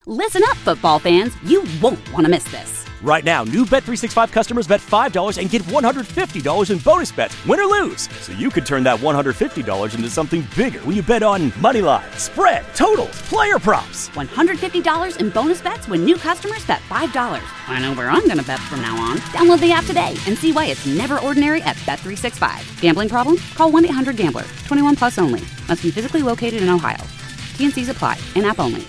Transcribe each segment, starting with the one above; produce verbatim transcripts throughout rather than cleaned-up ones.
Listen up, football fans. You won't want to miss this. Right now, new Bet three sixty-five customers bet five dollars and get one hundred fifty dollars in bonus bets, win or lose. So you could turn that one hundred fifty dollars into something bigger when you bet on money line, spread, totals, player props. one hundred fifty dollars in bonus bets when new customers bet five dollars. I know where I'm going to bet from now on. Download the app today and see why it's never ordinary at Bet three sixty-five. Gambling problem? Call one eight hundred gambler. twenty-one plus only. Must be physically located in Ohio. T N Cs apply. In-app only.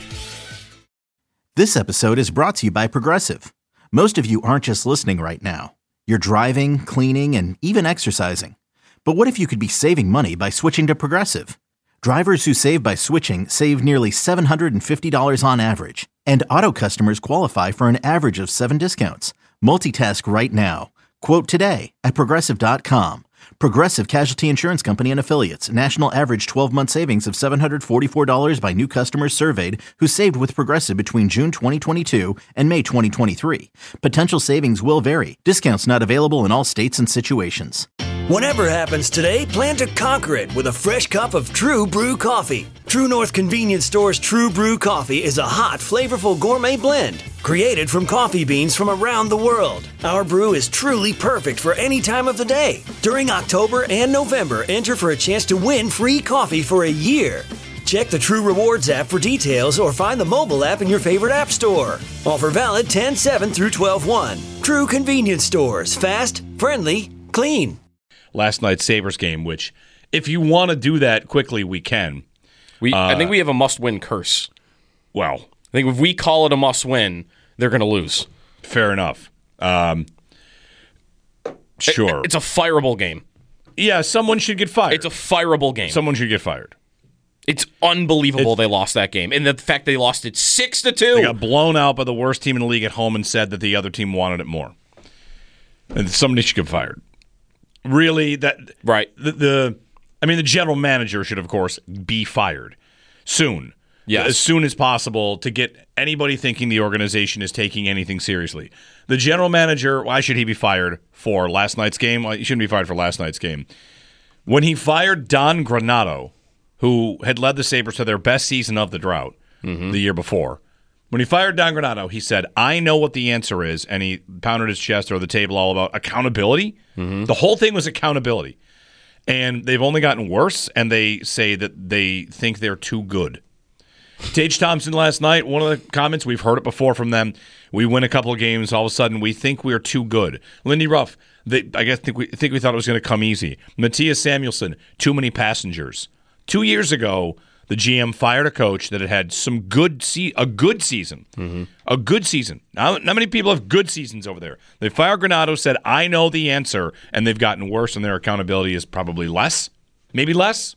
This episode is brought to you by Progressive. Most of you aren't just listening right now. You're driving, cleaning, and even exercising. But what if you could be saving money by switching to Progressive? Drivers who save by switching save nearly seven hundred fifty dollars on average. And auto customers qualify for an average of seven discounts. Multitask right now. Quote today at Progressive dot com. Progressive Casualty Insurance Company and Affiliates. National average twelve-month savings of seven hundred forty-four dollars by new customers surveyed who saved with Progressive between June twenty twenty-two and May twenty twenty-three. Potential savings will vary. Discounts not available in all states and situations. Whatever happens today, plan to conquer it with a fresh cup of True Brew coffee. True North Convenience Store's True Brew coffee is a hot, flavorful gourmet blend created from coffee beans from around the world. Our brew is truly perfect for any time of the day. During October and November, enter for a chance to win free coffee for a year. Check the True Rewards app for details or find the mobile app in your favorite app store. Offer valid ten seven through twelve one. True Convenience Stores. Fast, friendly, clean. Last night's Sabres game, which if you want to do that quickly, we can. We, uh, I think we have a must-win curse. Well, I think if we call it a must-win, they're going to lose. Fair enough. Um, sure. It, it's a fireable game. Yeah, someone should get fired. It's a fireable game. Someone should get fired. It's unbelievable it's, they lost that game. And the fact they lost it six to two. They got blown out by the worst team in the league at home and said that the other team wanted it more. And somebody should get fired. Really, that right? The, the, I mean, the general manager should, of course, be fired soon, yes, as soon as possible to get anybody thinking the organization is taking anything seriously. The general manager, why should he be fired for last night's game? Well, he shouldn't be fired for last night's game. When he fired Don Granato, who had led the Sabres to their best season of the drought mm-hmm. the year before. When he fired Don Granato, he said, I know what the answer is, and he pounded his chest or the table all about accountability. Mm-hmm. The whole thing was accountability. And they've only gotten worse, and they say that they think they're too good. Tage Thompson last night, one of the comments, we've heard it before from them, we win a couple of games, all of a sudden we think we're too good. Lindy Ruff, they, I guess think we, think we thought it was going to come easy. Matthias Samuelsson, too many passengers. Two years ago, the G M fired a coach that had had some good se- a good season. Mm-hmm. A good season. Not, not many people have good seasons over there. They fired Granato, said, I know the answer, and they've gotten worse, and their accountability is probably less. Maybe less.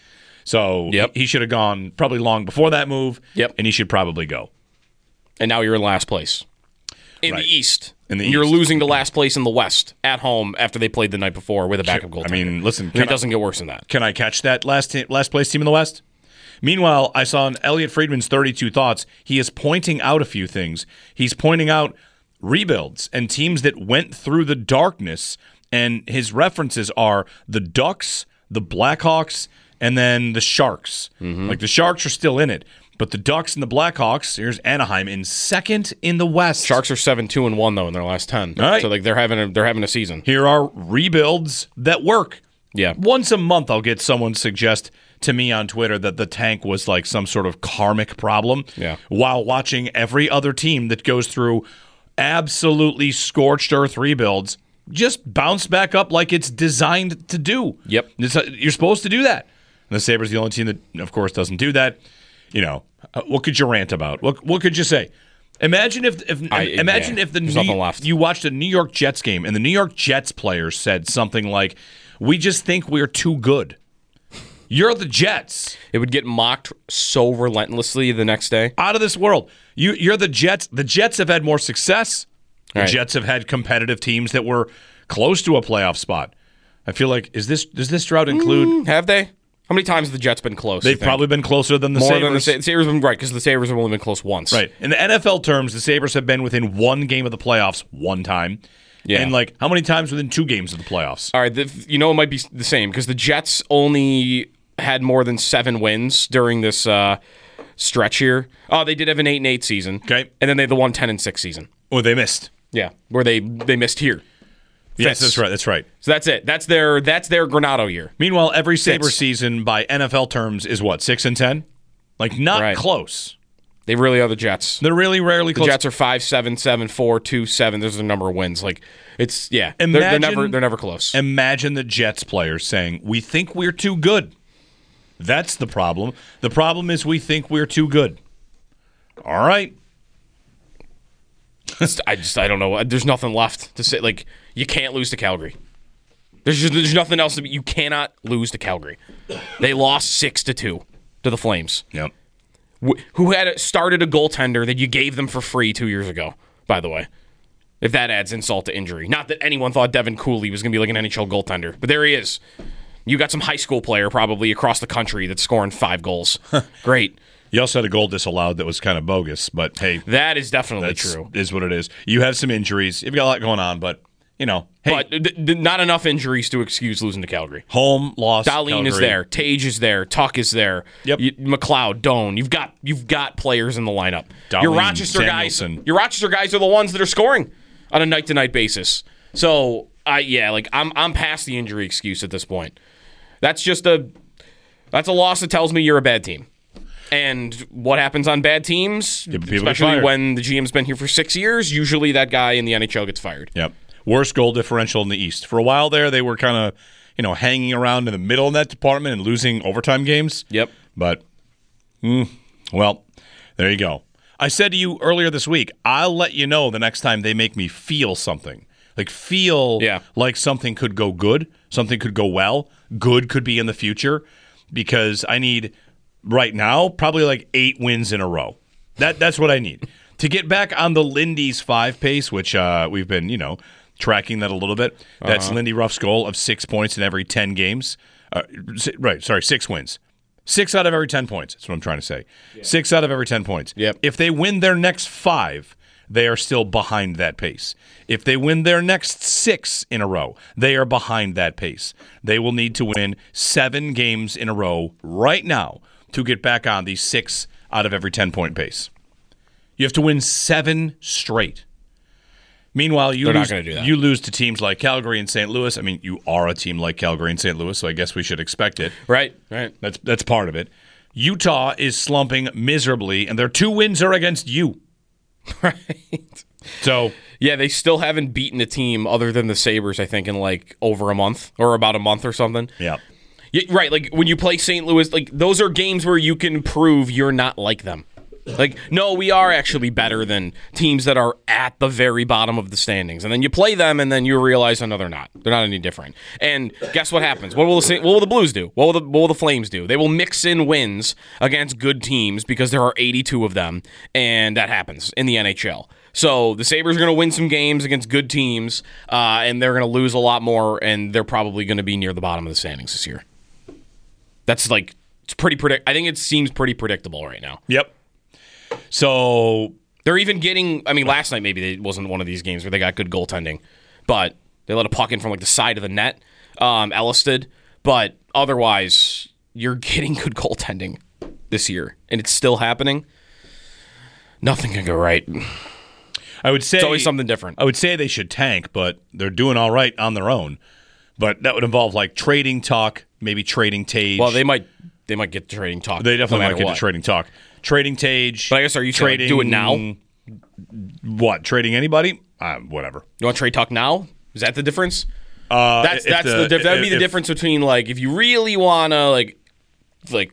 So yep. he should have gone probably long before that move, yep. and he should probably go. And now you're in last place. In right. the East. In the you're East. losing to last place in the West at home after they played the night before with a backup goaltender. I mean, listen. It doesn't get worse than that. Can I catch that last te- last place team in the West? Meanwhile, I saw in Elliot Friedman's thirty-two Thoughts, he is pointing out a few things. He's pointing out rebuilds and teams that went through the darkness, and his references are the Ducks, the Blackhawks, and then the Sharks. Mm-hmm. Like, the Sharks are still in it, but the Ducks and the Blackhawks, here's Anaheim in second in the West. Sharks are seven two and one though in their last ten. All right. So like they're having a, they're having a season. Here are rebuilds that work. Yeah. Once a month I'll get someone suggest to me on Twitter that the tank was like some sort of karmic problem. Yeah. While watching every other team that goes through absolutely scorched earth rebuilds just bounce back up like it's designed to do. Yep. It's, you're supposed to do that. And the Sabres are the only team that, of course, doesn't do that. You know, what could you rant about? What what could you say? Imagine if if I, imagine yeah, if the there's New, nothing left. you watched a New York Jets game and the New York Jets players said something like, "We just think we're too good." You're the Jets. It would get mocked so relentlessly the next day. Out of this world. You you're the Jets. The Jets have had more success. The right. Jets have had competitive teams that were close to a playoff spot. I feel like is this does this drought include? Mm, have they? How many times have the Jets been close? They've probably been closer than the More Sabres. than the Sa- Sabres have been right because the Sabres have only been close once. Right. In the N F L terms, the Sabres have been within one game of the playoffs one time. Yeah. And like how many times within two games of the playoffs? All right. The, you know it might be the same because the Jets only had more than seven wins during this uh, stretch here. Oh, they did have an eight and eight season. Okay. And then they had the one ten and six season. Oh, they missed. Yeah, where they they missed here. Yes, Fits. that's right. That's right. So that's it. That's their that's their Granato year. Meanwhile, every Sabre Fits. season by N F L terms is what, six and ten? Like, not Right. close. They really are the Jets. They're really rarely The close. Jets are five, seven, seven, four, two, seven. There's the number of wins. Like it's yeah. They're, they're Imagine- never they're never close. Imagine the Jets players saying, "We think we're too good." That's the problem. The problem is we think we're too good. All right. I just I don't know. There's nothing left to say. Like you can't lose to Calgary. There's just, there's nothing else to be. You cannot lose to Calgary. They lost six to two to the Flames. Yep. Wh- Who had started a goaltender that you gave them for free two years ago? By the way, if that adds insult to injury. Not that anyone thought Devin Cooley was going to be like an N H L goaltender, but there he is. You got some high school player probably across the country that's scoring five goals. Great. You also had a goal disallowed that was kind of bogus, but hey, That is definitely that's true. is what it is. You have some injuries. You've got a lot going on, but you know, hey, But th- th- not enough injuries to excuse losing to Calgary. home loss. Darlene is Calgary. there. Tage is there. Tuck is there. Yep. You, McLeod, Doan. You've got you've got players in the lineup. your Darlene, Rochester Danielson. guys. Your Rochester guys are the ones that are scoring on a night to night basis. So I yeah, like I'm I'm past the injury excuse at this point. That's just a that's a loss that tells me you're a bad team. And what happens on bad teams, Yeah, people get especially fired. when the G M's been here for six years, usually that guy in the N H L gets fired. Yep. Worst goal differential in the East. For a while there, they were kind of, you know, hanging around in the middle in that department and losing overtime games. Yep. But, mm, well, there you go. I said to you earlier this week, I'll let you know the next time they make me feel something. Like, feel Yeah. like something could go good, something could go well, good could be in the future, because I need, right now, probably like eight wins in a row. That That's what I need. To get back on the Lindy's five pace, which uh, we've been, you know, tracking that a little bit. That's Uh-huh. Lindy Ruff's goal of six points in every ten games. Uh, si- right, sorry, six wins. Six out of every ten points. That's what I'm trying to say. Six out of every ten points. Yep. If they win their next five, they are still behind that pace. If they win their next six in a row, they are behind that pace. They will need to win seven games in a row right now to get back on the six out of every ten point pace. You have to win seven straight. Meanwhile, you They're not lose, gonna do that. you lose to teams like Calgary and Saint Louis. I mean, you are a team like Calgary and Saint Louis, so I guess we should expect it. Right, right. That's that's part of it. Utah is slumping miserably, and their two wins are against you. Right. So Yeah, they still haven't beaten a team other than the Sabres, I think, in like over a month or about a month or something. yeah, Yeah, right, like when you play Saint Louis, like those are games where you can prove you're not like them. Like, no, we are actually better than teams that are at the very bottom of the standings. And then you play them, and then you realize, oh, no, they're not. They're not any different. And guess what happens? What will the Saint- what will the Blues do? What will the what will the Flames do? They will mix in wins against good teams because there are eighty-two of them, and that happens in the N H L. So the Sabres are going to win some games against good teams, uh, and they're going to lose a lot more, and they're probably going to be near the bottom of the standings this year. That's like, it's pretty predict. I think it seems pretty predictable right now. yep. So They're even getting, I mean, last night maybe it wasn't one of these games where they got good goaltending, but they let a puck in from like the side of the net, um, Ellis did. But otherwise, you're getting good goaltending this year, and it's still happening. Nothing can go right. I would say It's always something different. I would say they should tank, but they're doing all right on their own. But that would involve like trading talk, maybe trading Tage. Well, they might they might get the trading talk. They definitely no might matter get what. to trading talk. Trading Tage. But I guess are you saying, like, do it now? What? Trading anybody? Uh, whatever. You want trade talk now? Is that the difference? Uh, That's if that's the, diff- that would be the if- difference between like if you really wanna like like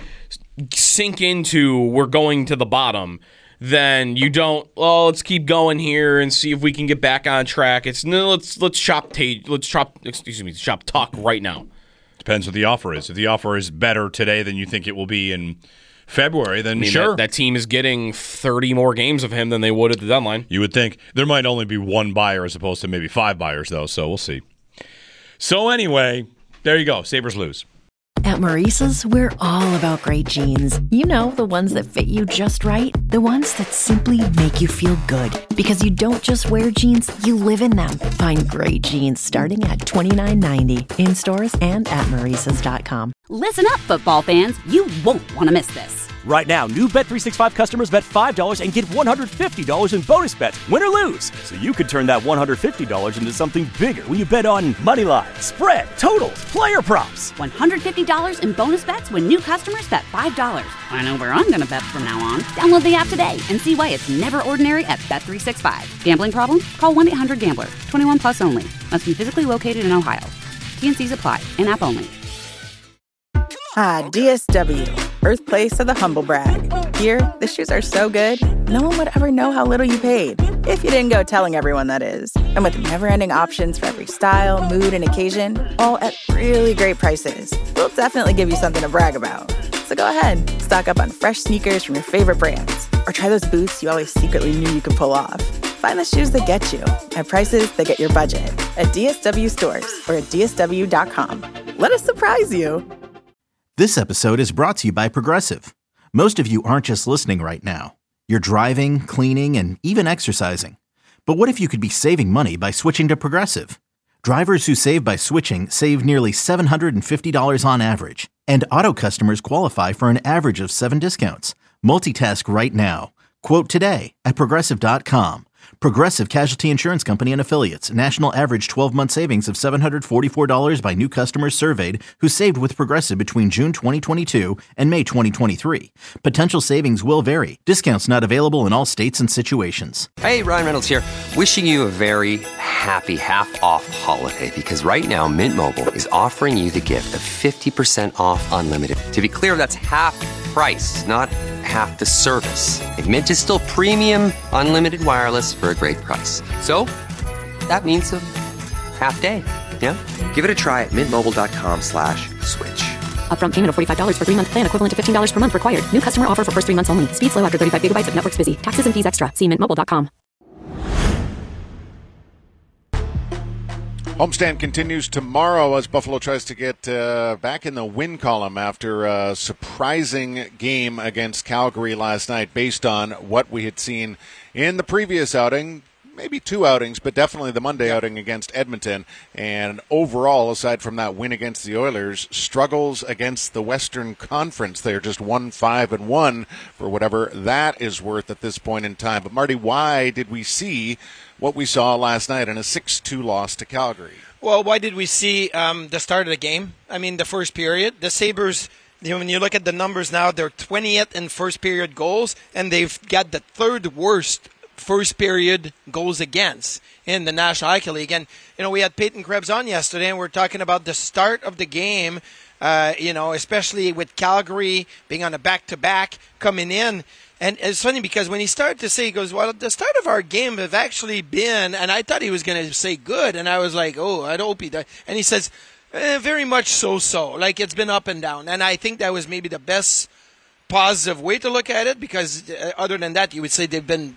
sink into we're going to the bottom, then you don't. Oh, let's keep going here and see if we can get back on track. It's no, let's let's chop ta- let's chop excuse me chop talk right now. Depends what the offer is. If the offer is better today than you think it will be in February, then I mean, sure. that, that team is getting thirty more games of him than they would at the deadline. You would think there might only be one buyer as opposed to maybe five buyers, though, so we'll see. So anyway, there you go. Sabres lose. At Maurice's, we're all about great jeans. You know, the ones that fit you just right. The ones that simply make you feel good. Because you don't just wear jeans, you live in them. Find great jeans starting at twenty-nine ninety in stores and at maurices dot com. Listen up, football fans. You won't want to miss this. Right now, new Bet three sixty-five customers bet five dollars and get one hundred fifty dollars in bonus bets, win or lose. So you could turn that one hundred fifty dollars into something bigger when you bet on money line, spread, totals, player props. one hundred fifty dollars in bonus bets when new customers bet five dollars. I know where I'm going to bet from now on. Download the app today and see why it's never ordinary at Bet three sixty-five. Gambling problem? Call one eight hundred gambler. twenty-one plus only. Must be physically located in Ohio. T N Cs apply. In-app only. Ah, D S W, birthplace of the humble brag. Here, the shoes are so good, no one would ever know how little you paid. If you didn't go telling everyone, that is. And with never-ending options for every style, mood, and occasion, all at really great prices, we'll definitely give you something to brag about. So go ahead, stock up on fresh sneakers from your favorite brands, or try those boots you always secretly knew you could pull off. Find the shoes that get you at prices that get your budget at D S W stores or at D S W dot com. Let us surprise you. This episode is brought to you by Progressive. Most of you aren't just listening right now. You're driving, cleaning, and even exercising. But what if you could be saving money by switching to Progressive? Drivers who save by switching save nearly seven hundred fifty dollars on average. And auto customers qualify for an average of seven discounts. Multitask right now. Quote today at Progressive dot com. Progressive Casualty Insurance Company and Affiliates. National average twelve-month savings of seven hundred forty-four dollars by new customers surveyed who saved with Progressive between June twenty twenty-two and May twenty twenty-three. Potential savings will vary. Discounts not available in all states and situations. Hey, Ryan Reynolds here. Wishing you a very happy half-off holiday because right now Mint Mobile is offering you the gift of fifty percent off unlimited. To be clear, that's half price, not half the service. And Mint is still premium unlimited wireless for a great price. So, that means a half day, yeah? Give it a try at mintmobile.com slash switch. Upfront payment of forty-five dollars for three-month plan equivalent to fifteen dollars per month required. New customer offer for first three months only. Speed slow after thirty-five gigabytes if network's busy. Taxes and fees extra. See mint mobile dot com. Homestand continues tomorrow as Buffalo tries to get uh, back in the win column after a surprising game against Calgary last night based on what we had seen in the previous outing. Maybe two outings, but definitely the Monday outing against Edmonton. And overall, aside from that win against the Oilers, struggles against the Western Conference. They're just one five and one for whatever that is worth at this point in time. But Marty, why did we see what we saw last night in a six two loss to Calgary? Well, why did we see um, the start of the game? I mean, the first period. The Sabres, you know, when you look at the numbers now, they're twentieth in first period goals, and they've got the third worst first period goals against in the National Hockey League. And, you know, we had Peyton Krebs on yesterday, and we we're talking about the start of the game, uh, you know, especially with Calgary being on a back-to-back coming in. And it's funny because when he started to say, he goes, well, the start of our game have actually been, and I thought he was going to say good, and I was like, oh, I hope he does. And he says, eh, very much so-so, like it's been up and down. And I think that was maybe the best positive way to look at it, because uh, other than that, you would say they've been,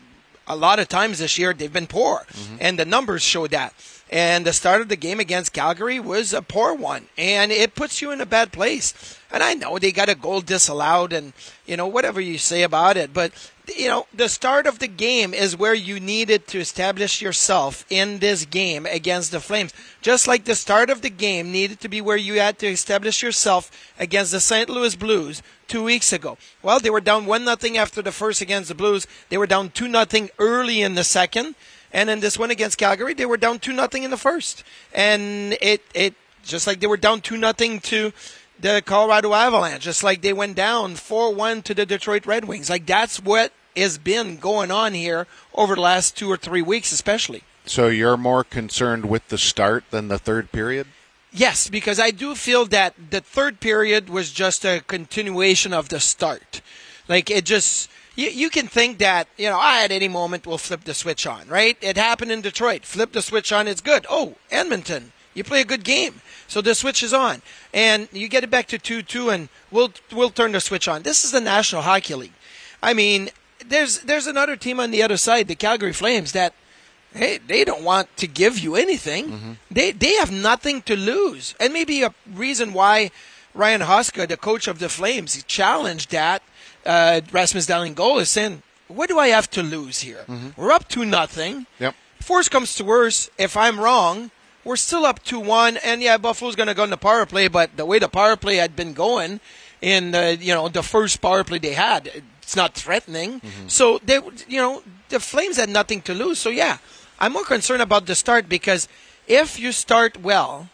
a lot of times this year, they've been poor. Mm-hmm. And the numbers show that. And the start of the game against Calgary was a poor one. And it puts you in a bad place. And I know they got a goal disallowed and, you know, whatever you say about it. But, you know, the start of the game is where you needed to establish yourself in this game against the Flames. Just like the start of the game needed to be where you had to establish yourself against the Saint Louis Blues two weeks ago. Well, they were down one nothing after the first against the Blues. They were down two nothing early in the second. And in this one against Calgary, they were down two nothing in the first. And it, it just like they were down two nothing to the Colorado Avalanche, just like they went down four one to the Detroit Red Wings. Like, that's what has been going on here over the last two or three weeks especially. So you're more concerned with the start than the third period? Yes, because I do feel that the third period was just a continuation of the start. Like, it just... You, you can think that, you know, ah, at any moment we'll flip the switch on, right? It happened in Detroit. Flip the switch on, it's good. Oh, Edmonton, you play a good game. So the switch is on. And you get it back to two two, and we'll we'll turn the switch on. This is the National Hockey League. I mean, there's there's another team on the other side, the Calgary Flames, that, hey, they don't want to give you anything. Mm-hmm. They they have nothing to lose. And maybe a reason why Ryan Huska, the coach of the Flames, he challenged that. Uh, Rasmus Dahlin goal is saying, what do I have to lose here? Mm-hmm. We're up two nothing. Yep. If worse comes to worse, if I'm wrong, we're still up two one. And yeah, Buffalo's going to go in the power play, but the way the power play had been going, in the you know the first power play they had. It's not threatening. Mm-hmm. So they, you know, the Flames had nothing to lose. So yeah, I'm more concerned about the start because if you start well,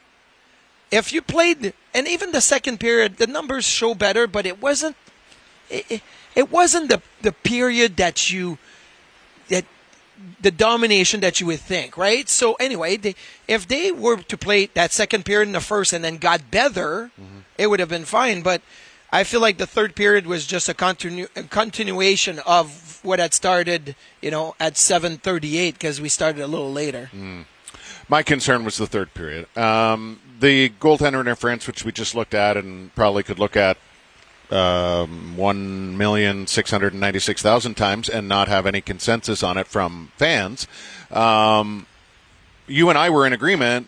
if you played, and even the second period, the numbers show better, but it wasn't. It, it wasn't the the period that you that the domination that you would think, right? So anyway, they, if they were to play that second period in the first and then got better, mm-hmm. it would have been fine. But I feel like the third period was just a, continu- a continuation of what had started, you know, at seven thirty-eight because we started a little later. Mm. My concern was the third period. Um, the goaltender interference, which we just looked at and probably could look at um, one million six hundred ninety-six thousand times and not have any consensus on it from fans. Um, you and I were in agreement.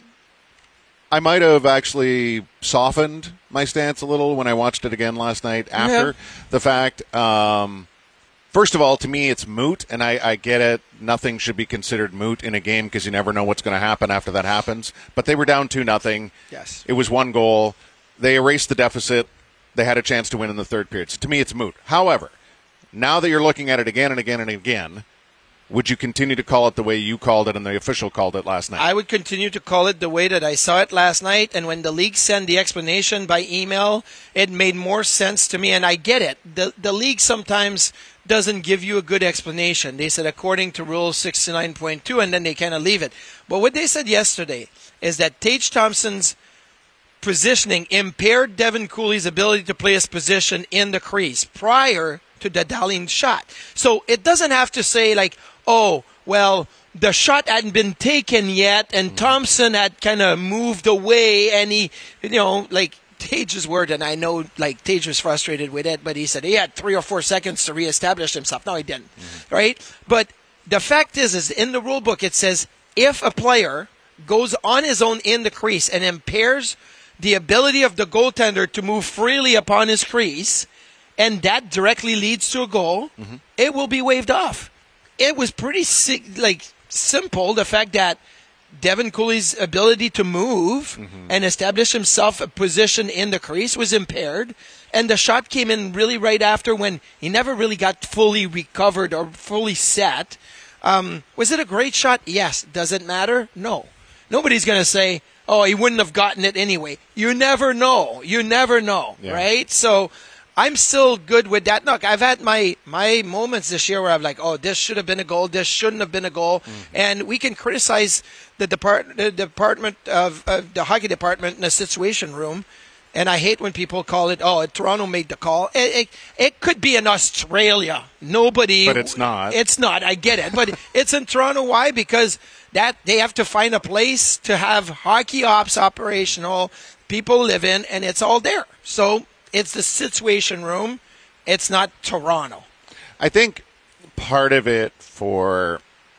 I might have actually softened my stance a little when I watched it again last night after yeah. the fact. Um, first of all, to me, it's moot, and I, I get it. Nothing should be considered moot in a game because you never know what's going to happen after that happens. But they were down two nothing. Yes. It was one goal. They erased the deficit. They had a chance to win in the third period. So to me, it's moot. However, now that you're looking at it again and again and again, would you continue to call it the way you called it and the official called it last night? I would continue to call it the way that I saw it last night. And when the league sent the explanation by email, it made more sense to me. And I get it. The the league sometimes doesn't give you a good explanation. They said according to Rule sixty-nine point two, and then they kind of leave it. But what they said yesterday is that Tage Thompson's positioning impaired Devin Cooley's ability to play his position in the crease prior to the Dahlin shot. So it doesn't have to say like, oh, well, the shot hadn't been taken yet, and Thompson had kind of moved away, and he, you know, like Tage's word, and I know, like, Tage was frustrated with it, but he said he had three or four seconds to reestablish himself. No, he didn't, mm-hmm. right? But the fact is, is in the rule book, it says if a player goes on his own in the crease and impairs the ability of the goaltender to move freely upon his crease, and that directly leads to a goal, mm-hmm. it will be waved off. It was pretty like simple, the fact that Devin Cooley's ability to move mm-hmm. and establish himself a position in the crease was impaired, and the shot came in really right after when he never really got fully recovered or fully set. Um, was it a great shot? Yes. Does it matter? No. Nobody's going to say, oh, he wouldn't have gotten it anyway. You never know. You never know, yeah. right? So I'm still good with that. Look, I've had my, my moments this year where I'm like, oh, this should have been a goal, this shouldn't have been a goal. Mm-hmm. And we can criticize the, depart- the department of uh, the hockey department in the situation room. And I hate when people call it, oh, Toronto made the call. It, it, it could be in Australia. Nobody. But it's not. It's not. I get it. But it's in Toronto. Why? Because that they have to find a place to have hockey ops operational, people live in, and it's all there. So it's the situation room. It's not Toronto. I think part of it for,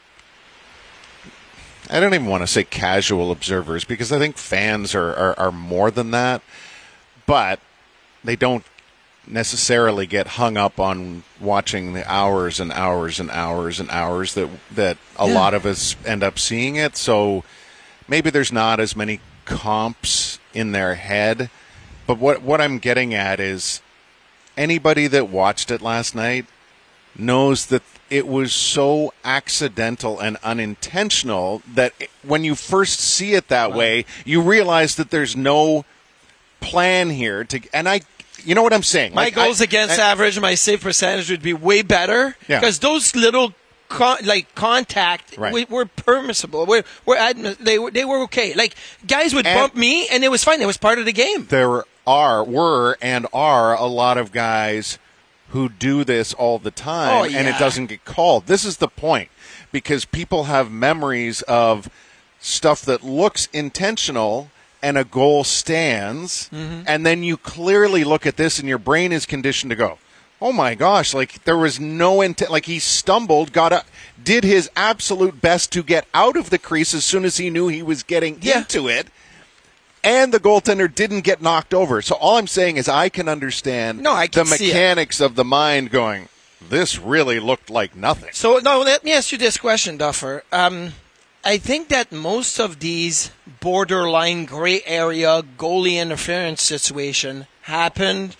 I don't even want to say casual observers, because I think fans are, are, are more than that. But they don't necessarily get hung up on watching the hours and hours and hours and hours that that a yeah. lot of us end up seeing it. So maybe there's not as many comps in their head. But what, what I'm getting at is anybody that watched it last night knows that it was so accidental and unintentional that when you first see it that wow. way, you realize that there's no plan here to, and I, you know what I'm saying? My like, goals I, against I, average, my save percentage would be way better because yeah. those little con- like contact right. we, were permissible. We're, we're admi- they were they were okay. Like guys would and bump me, and it was fine. It was part of the game. There are were and are a lot of guys who do this all the time, oh, yeah. and it doesn't get called. This is the point, because people have memories of stuff that looks intentional and a goal stands, mm-hmm. and then you clearly look at this and your brain is conditioned to go, oh my gosh, like there was no intent, like he stumbled, got a, did his absolute best to get out of the crease as soon as he knew he was getting yeah. into it, and the goaltender didn't get knocked over. So all I'm saying is I can understand no, I can the mechanics of the mind going, this really looked like nothing. So no, let me ask you this question, Duffer. Um, I think that most of these borderline gray area goalie interference situation happened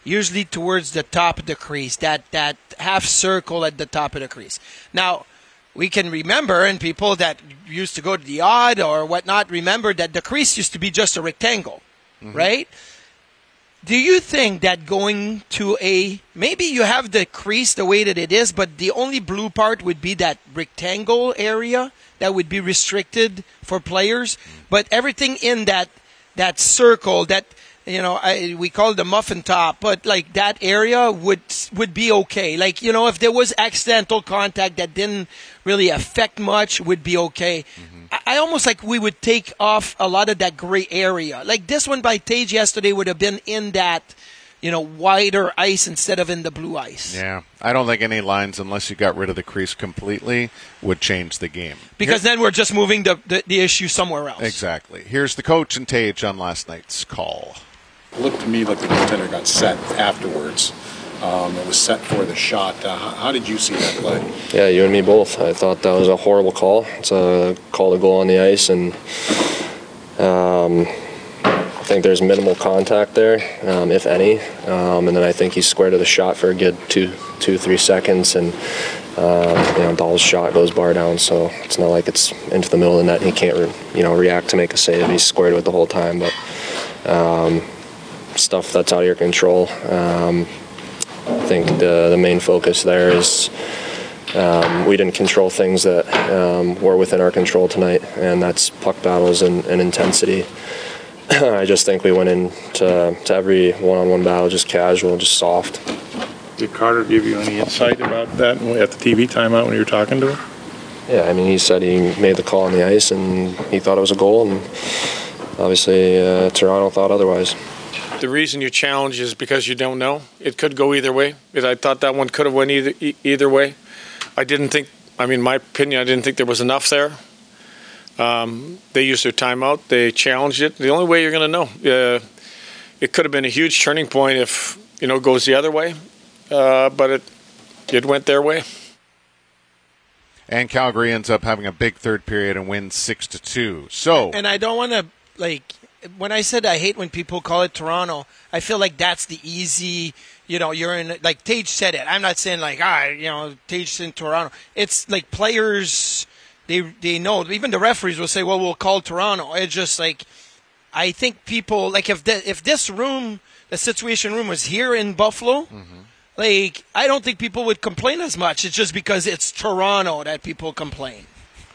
usually towards the top of the crease, that, that half circle at the top of the crease. Now, we can remember, and people that used to go to the odd or whatnot, remember that the crease used to be just a rectangle, mm-hmm. right? Do you think that going to a, maybe you have the crease the way that it is, but the only blue part would be that rectangle area that would be restricted for players, but everything in that that circle, that, you know, I, we call it the muffin top, but like that area would would be okay. Like, you know, if there was accidental contact that didn't really affect much, would be okay. Mm-hmm. I, I almost like we would take off a lot of that gray area. Like this one by Tage yesterday would have been in that, you know, wider ice instead of in the blue ice. Yeah. I don't think any lines, unless you got rid of the crease completely, would change the game. Because Here, then we're just moving the, the, the issue somewhere else. Exactly. Here's the coach and Tage on last night's call. It looked to me like the goaltender got set afterwards. Um, it was set for the shot. Uh, how, how did you see that play? Yeah, you and me both. I thought that was a horrible call. It's a call to go on the ice, and um, I think there's minimal contact there, um, if any. Um, and then I think he squared to the shot for a good two, two, three seconds, and uh, you know, Dahl's shot goes bar down. So it's not like it's into the middle of the net. And he can't, re- you know, react to make a save. He's squared with the whole time, but. Um, stuff that's out of your control. Um, I think the the main focus there is um, we didn't control things that um, were within our control tonight, and that's puck battles and, and intensity. I just think we went into to every one-on-one battle just casual, just soft. Did Carter give you any insight about that at the T V timeout when you were talking to him? Yeah, I mean, he said he made the call on the ice and he thought it was a goal, and obviously uh, Toronto thought otherwise. The reason you challenge is because you don't know. It could go either way. I thought that one could have went either either way. I didn't think, I mean, my opinion, I didn't think there was enough there. Um, they used their timeout. They challenged it. The only way you're going to know. Uh, it could have been a huge turning point if, you know, it goes the other way. Uh, but it it went their way. And Calgary ends up having a big third period and wins six to two. So, and I don't want to, like, when I said I hate when people call it Toronto, I feel like that's the easy, you know, you're in, like Tage said it. I'm not saying like, ah, you know, Tage's in Toronto. It's like players, they they know. Even the referees will say, well, we'll call Toronto. It's just like, I think people, like if the, if this room, the Situation Room was here in Buffalo, mm-hmm. like, I don't think people would complain as much. It's just because it's Toronto that people complain.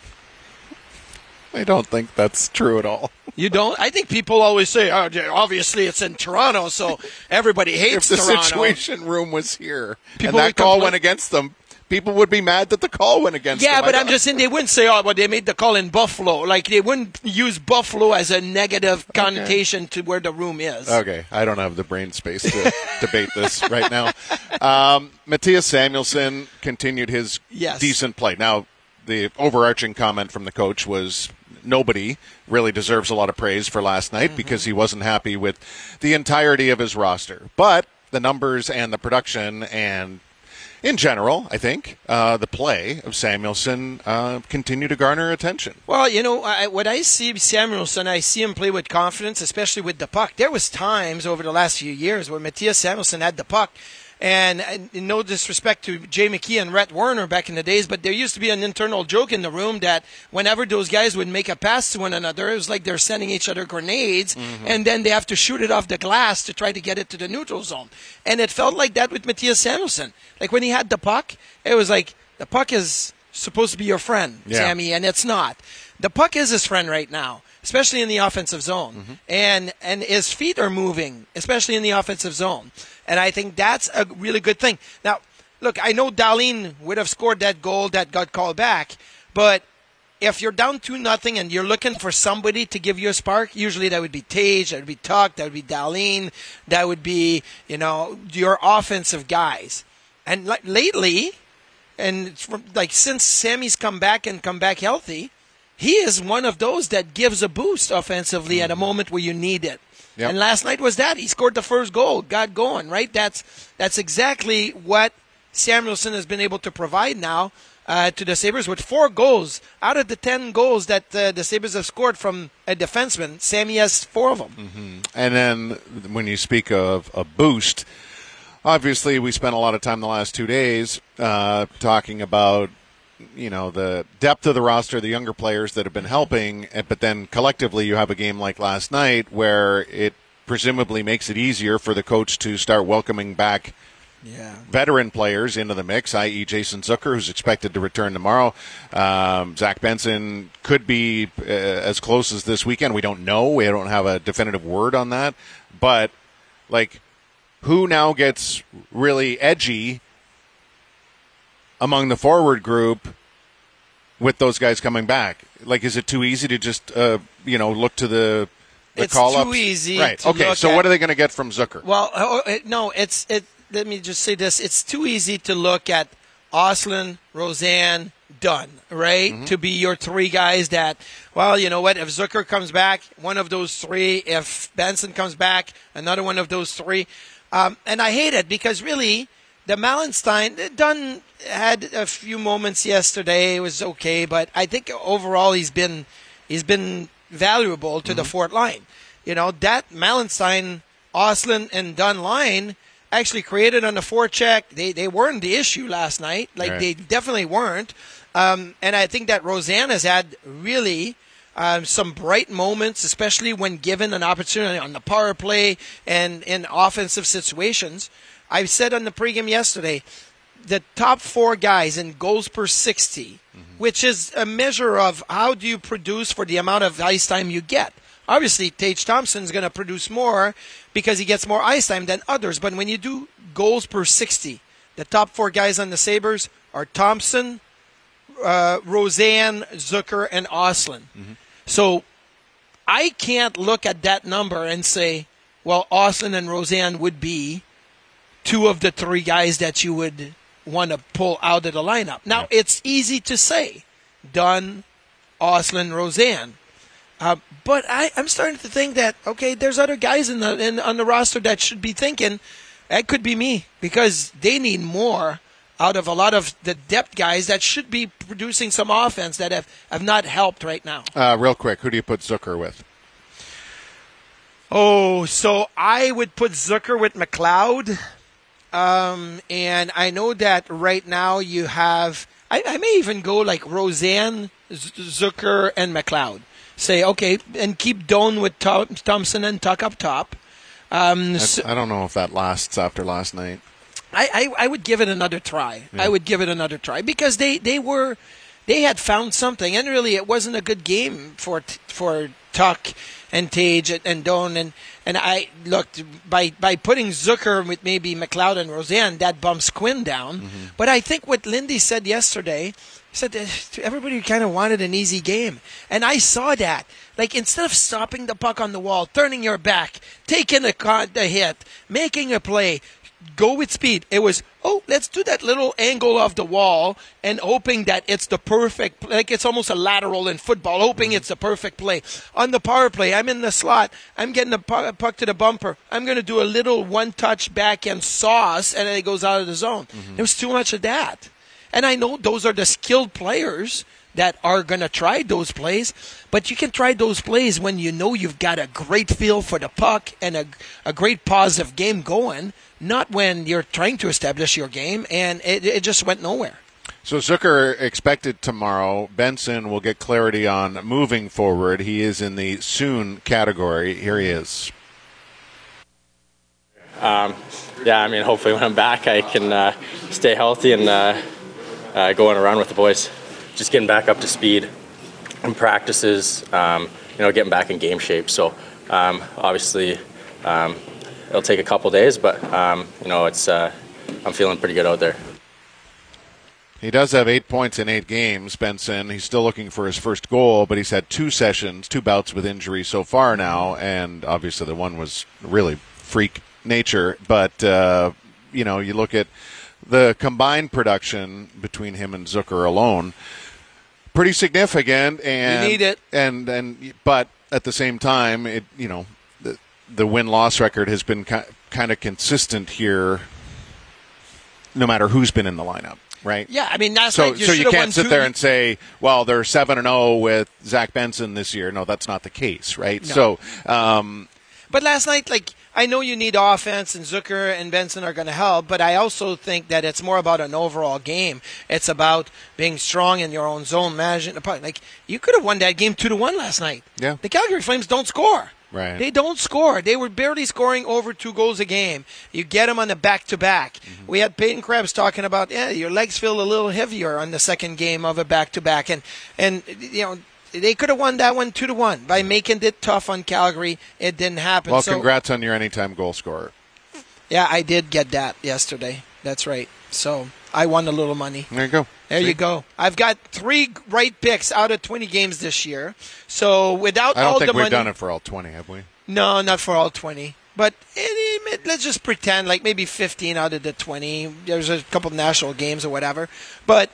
I don't think that's true at all. You don't? I think people always say, oh, obviously it's in Toronto, so everybody hates Toronto. If the Toronto. Situation Room was here people and that call complain- went against them, people would be mad that the call went against yeah, them. Yeah, but I'm just saying they wouldn't say, oh, well, they made the call in Buffalo. Like, they wouldn't use Buffalo as a negative connotation okay. to where the room is. Okay, I don't have the brain space to debate this right now. Um, Mattias Samuelsson continued his yes. decent play. Now, the overarching comment from the coach was nobody really deserves a lot of praise for last night mm-hmm. because he wasn't happy with the entirety of his roster. But the numbers and the production and, in general, I think, uh, the play of Samuelsson uh, continue to garner attention. Well, you know, I, when I see Samuelsson, I see him play with confidence, especially with the puck. There was times over the last few years where Mattias Samuelsson had the puck. And, and no disrespect to Jay McKee and Rhett Werner back in the days, but there used to be an internal joke in the room that whenever those guys would make a pass to one another, it was like they're sending each other grenades, mm-hmm. and then they have to shoot it off the glass to try to get it to the neutral zone. And it felt like that with Mattias Samuelsson. Like when he had the puck, it was like the puck is supposed to be your friend, yeah. Sammy, and it's not. The puck is his friend right now, especially in the offensive zone. Mm-hmm. And and his feet are moving, especially in the offensive zone. And I think that's a really good thing. Now, look, I know Dahlin would have scored that goal that got called back, but if you're down two nothing and you're looking for somebody to give you a spark, usually that would be Tage, that would be Tuck, that would be Dahlin, that would be, you know, your offensive guys. And like lately, and it's from, like since Sammy's come back and come back healthy, he is one of those that gives a boost offensively mm-hmm. at a moment where you need it. Yep. And last night was that. He scored the first goal, got going, right? That's that's exactly what Samuelsson has been able to provide now uh, to the Sabres with four goals. Out of the ten goals that uh, the Sabres have scored from a defenseman, Sammy has four of them. Mm-hmm. And then when you speak of a boost, Obviously, we spent a lot of time the last two days uh, talking about, you know, the depth of the roster, the younger players that have been helping, but then collectively you have a game like last night where it presumably makes it easier for the coach to start welcoming back yeah. veteran players into the mix, that is. Jason Zucker, who's expected to return tomorrow. Um, Zach Benson could be uh, as close as this weekend. We don't know. We don't have a definitive word on that. But, like, who now gets really edgy among the forward group with those guys coming back? Like, is it too easy to just, uh, you know, look to the, the it's call-ups? It's too easy right. to Okay, look so at, what are they going to get from Zucker? Well, oh, it, no, it's it. Let me just say this. It's too easy to look at Ostlund, Roseanne, Dunn, right? Mm-hmm. To be your three guys that, well, you know what, if Zucker comes back, one of those three. If Benson comes back, another one of those three. Um, and I hate it because really, the Malenstein, Dunn had a few moments yesterday. It was okay, but I think overall he's been he's been valuable to mm-hmm. the fourth line. You know, that Malenstein, Ostlund, and Dunn line actually created on the forecheck. They they weren't the issue last night. Like, right. They definitely weren't. Um, and I think that Roseanne has had really um, some bright moments, especially when given an opportunity on the power play and in offensive situations. I said on the pregame yesterday, the top four guys in goals per sixty, mm-hmm. which is a measure of how do you produce for the amount of ice time you get. Obviously, Tage Thompson's going to produce more because he gets more ice time than others. But when you do goals per sixty, the top four guys on the Sabres are Thompson, uh, Roseanne, Zucker, and Ostlund. Mm-hmm. So I can't look at that number and say, well, Ostlund and Roseanne would be two of the three guys that you would want to pull out of the lineup. Now, yeah. It's easy to say, Dunn, Ostlund, Roseanne. Uh, but I, I'm starting to think that, okay, there's other guys in the in, on the roster that should be thinking, that could be me, because they need more out of a lot of the depth guys that should be producing some offense that have, have not helped right now. Uh, real quick, who do you put Zucker with? Oh, so I would put Zucker with McLeod. Um, and I know that right now you have, I, I may even go like Roseanne, Z- Zucker, and McLeod. Say, okay, and keep Doan with Tom, Thompson and Tuck up top. Um, so, I don't know if that lasts after last night. I, I, I would give it another try. Yeah. I would give it another try because they, they were they had found something, and really it wasn't a good game for for Tuck and Tage and Doan, and and I looked by by putting Zucker with maybe McLeod and Roseanne, that bumps Quinn down. Mm-hmm. But I think what Lindy said yesterday. He said that everybody kind of wanted an easy game. And I saw that. Like, instead of stopping the puck on the wall, turning your back, taking a, a hit, making a play, go with speed. It was, oh, let's do that little angle of the wall and hoping that it's the perfect, like it's almost a lateral in football, hoping mm-hmm. it's the perfect play. On the power play, I'm in the slot. I'm getting the puck to the bumper. I'm going to do a little one-touch backhand sauce, and then it goes out of the zone. Mm-hmm. There was too much of that. And I know those are the skilled players that are going to try those plays, but you can try those plays when you know you've got a great feel for the puck and a, a great positive game going, not when you're trying to establish your game, and it, it just went nowhere. So Zucker expected tomorrow. Benson will get clarity on moving forward. He is in the soon category. Here he is. Um, yeah, I mean, hopefully when I'm back I can uh, stay healthy and uh, Uh, going around with the boys, just getting back up to speed in practices, um, you know, getting back in game shape. So um, obviously um, it'll take a couple days, but um, you know, it's uh, I'm feeling pretty good out there. He does have eight points in eight games, Benson. He's still looking for his first goal, but he's had two sessions, two bouts with injury so far now, and obviously the one was really freak nature. But uh, you know, you look at the combined production between him and Zucker alone, pretty significant, and you need it. And and but at the same time, it you know the the win loss record has been ki- kind of consistent here, no matter who's been in the lineup, right? Yeah, I mean that's so like you so you can't sit two. there and say, well, they're seven and zero with Zach Benson this year. No, that's not the case, right? No. So, um, but last night, like I know you need offense, and Zucker and Benson are going to help, but I also think that it's more about an overall game. It's about being strong in your own zone, managing the puck. Like, you could have won that game two to one last night. Yeah. The Calgary Flames don't score. Right. They don't score. They were barely scoring over two goals a game. You get them on the back-to-back. Mm-hmm. We had Peyton Krebs talking about, yeah, your legs feel a little heavier on the second game of a back-to-back. And, and you know, they could have won that one two to one by making it tough on Calgary. It didn't happen. Well, so, congrats on your anytime goal scorer. Yeah, I did get that yesterday. That's right. So I won a little money. There you go. There See? you go. I've got three right picks out of twenty games this year. So without I don't all think the we've money, done it for all twenty, have we? No, not for all twenty. But it, it, let's just pretend like maybe fifteen out of the twenty. There's a couple national games or whatever. But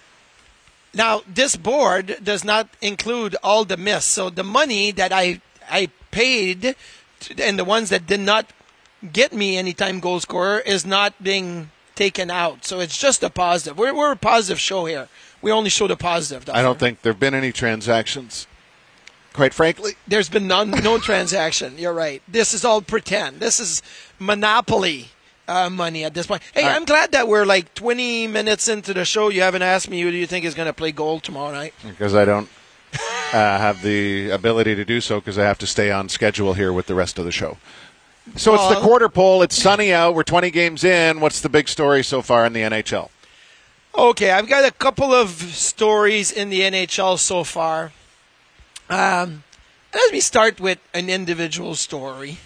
now this board does not include all the miss. So the money that I I paid to, and the ones that did not get me anytime goal scorer is not being taken out. So it's just a positive. We're, we're a positive show here. We only show the positive. I don't think there have been any transactions, quite frankly. There's been none, no transaction. You're right. This is all pretend. This is monopoly uh, money at this point. Hey, right. I'm glad that we're like twenty minutes into the show. You haven't asked me who do you think is going to play goal tomorrow night. Because I don't uh, have the ability to do so because I have to stay on schedule here with the rest of the show. So well, it's the quarter pole. It's sunny out. We're twenty games in. What's the big story so far in the N H L? Okay, I've got a couple of stories in the N H L so far. Um, let me start with an individual story,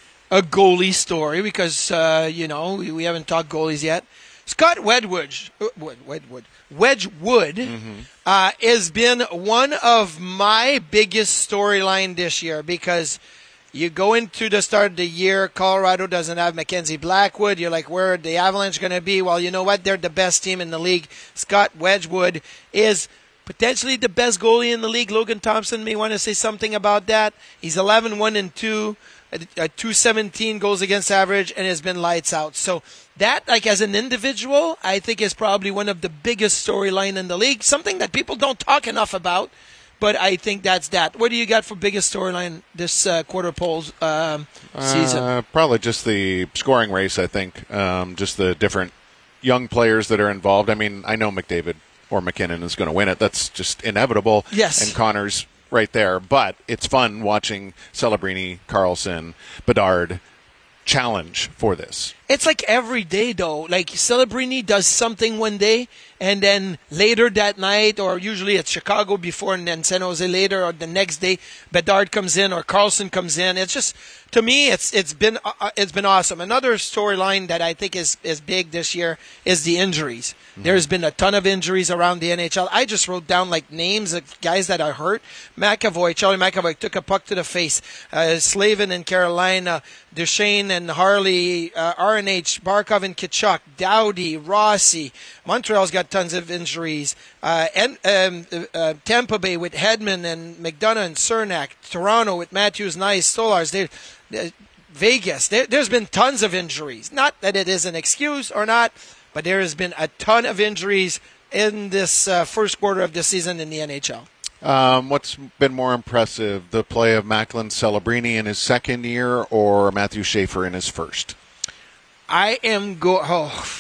a goalie story, because, uh, you know, we, we haven't talked goalies yet. Scott Wedgwood, Wood, Wedgwood, Wedgwood mm-hmm. uh, has been one of my biggest storyline this year because you go into the start of the year, Colorado doesn't have Mackenzie Blackwood. You're like, where are the Avalanche going to be? Well, you know what? They're the best team in the league. Scott Wedgwood is potentially the best goalie in the league. Logan Thompson may want to say something about that. He's eleven one and two, a two seventeen goals against average, and has been lights out. So that, like as an individual, I think is probably one of the biggest storyline in the league. Something that people don't talk enough about. But I think that's that. What do you got for biggest storyline this uh, quarter polls um, season? Uh, probably just the scoring race, I think. Um, just the different young players that are involved. I mean, I know McDavid or McKinnon is going to win it. That's just inevitable. Yes. And Connor's right there. But it's fun watching Celebrini, Carlson, Bedard challenge for this. It's like every day, though. Like Celebrini does something one day, and then later that night, or usually it's Chicago before, and then San Jose later, or the next day, Bedard comes in or Carlson comes in. It's just, to me, it's it's been uh, it's been awesome. Another storyline that I think is is big this year is the injuries. Mm-hmm. There's been a ton of injuries around the N H L. I just wrote down like names of guys that are hurt. McAvoy, Charlie McAvoy took a puck to the face. Uh, Slavin in Carolina, Duchesne and Harley, uh, R N H, Barkov and Kachuk, Dowdy, Rossi. Montreal's got tons of injuries. Uh, and um, uh, Tampa Bay with Hedman and McDonough and Cernak. Toronto with Matthews, Nice, Stolars. They, they, Vegas. There, there's been tons of injuries. Not that it is an excuse or not, but there has been a ton of injuries in this uh, first quarter of the season in the N H L. Um, what's been more impressive, the play of Macklin Celebrini in his second year or Matthew Schaefer in his first? I am go. Oh,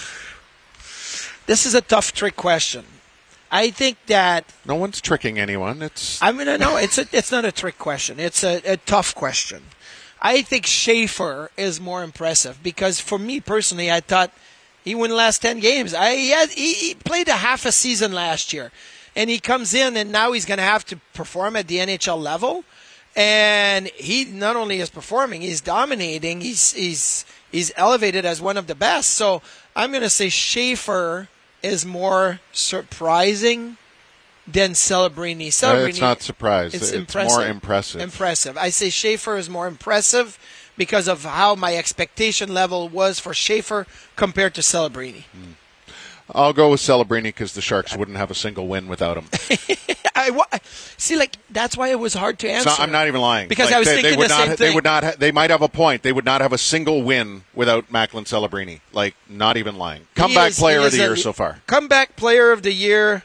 this is a tough trick question. I think that no one's tricking anyone. It's I mean, no, it's a, it's not a trick question. It's a, a tough question. I think Schaefer is more impressive because for me personally, I thought he won the last ten games. I he, had, he, he played a half a season last year, and he comes in and now he's going to have to perform at the N H L level. And he not only is performing, he's dominating. He's he's he's elevated as one of the best. So I'm going to say Schaefer is more surprising than Celebrini. Celebrini, it's not surprise. It's, it's impressive. more impressive. Impressive. I say Schaefer is more impressive because of how my expectation level was for Schaefer compared to Celebrini. Mm. I'll go with Celebrini because the Sharks wouldn't have a single win without him. I see, like that's why it was hard to answer. So I'm not even lying because like, I was they, thinking they would the not, same thing. They would not. Ha- they might have a point. They would not have a single win without Macklin Celebrini. Like, not even lying. Comeback is, player of the a, year so far. Comeback player of the year.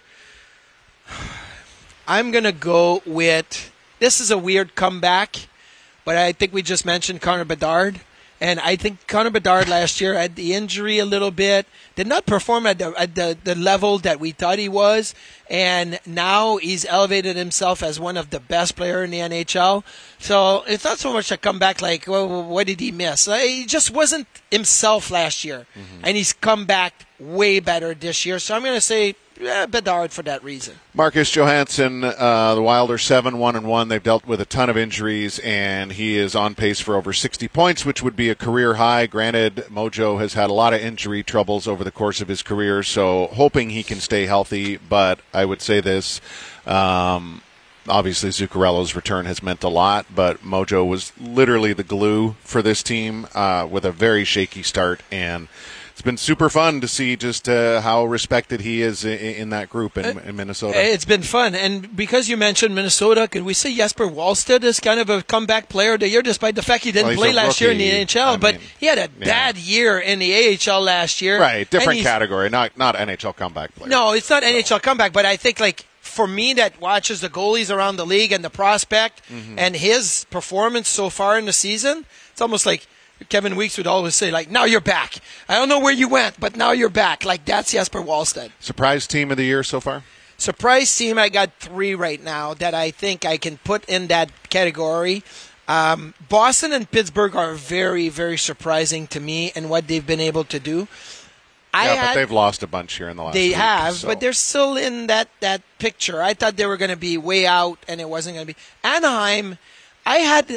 I'm gonna go with. This is a weird comeback, but I think we just mentioned Connor Bedard. And I think Connor Bedard last year had the injury a little bit, did not perform at the at the, the level that we thought he was, and now he's elevated himself as one of the best players in the N H L. So it's not so much a comeback like, well, what did he miss? Uh, He just wasn't himself last year, mm-hmm. and he's come back way better this year. So I'm going to say yeah, Bedard for that reason. Marcus Johansson, uh, the Wild are seven one and one. They've dealt with a ton of injuries, and he is on pace for over sixty points, which would be a career high. Granted, Mojo has had a lot of injury troubles over the course of his career, so hoping he can stay healthy. But I would say this, um, obviously Zuccarello's return has meant a lot, but Mojo was literally the glue for this team uh, with a very shaky start, and it's been super fun to see just uh, how respected he is in, in that group in, in Minnesota. It's been fun. And because you mentioned Minnesota, could we say Jesper Wallstedt is kind of a comeback player of the year, despite the fact he didn't well, play last rookie. year in the N H L? I but mean, he had a yeah. bad year in the A H L last year. Right, different And category, not not N H L comeback player. No, it's not N H L comeback, but I think like for me that watches the goalies around the league and the prospect Mhm. and his performance so far in the season, it's almost like Kevin Weeks would always say, like, now you're back. I don't know where you went, but now you're back. Like, that's Jesper Wallstedt. Surprise team of the year so far? Surprise team, I got three right now that I think I can put in that category. Um, Boston and Pittsburgh are very, very surprising to me and what they've been able to do. I yeah, had, but they've lost a bunch here in the last They week, have, so. but they're still in that, that picture. I thought they were going to be way out, and it wasn't going to be. Anaheim, I had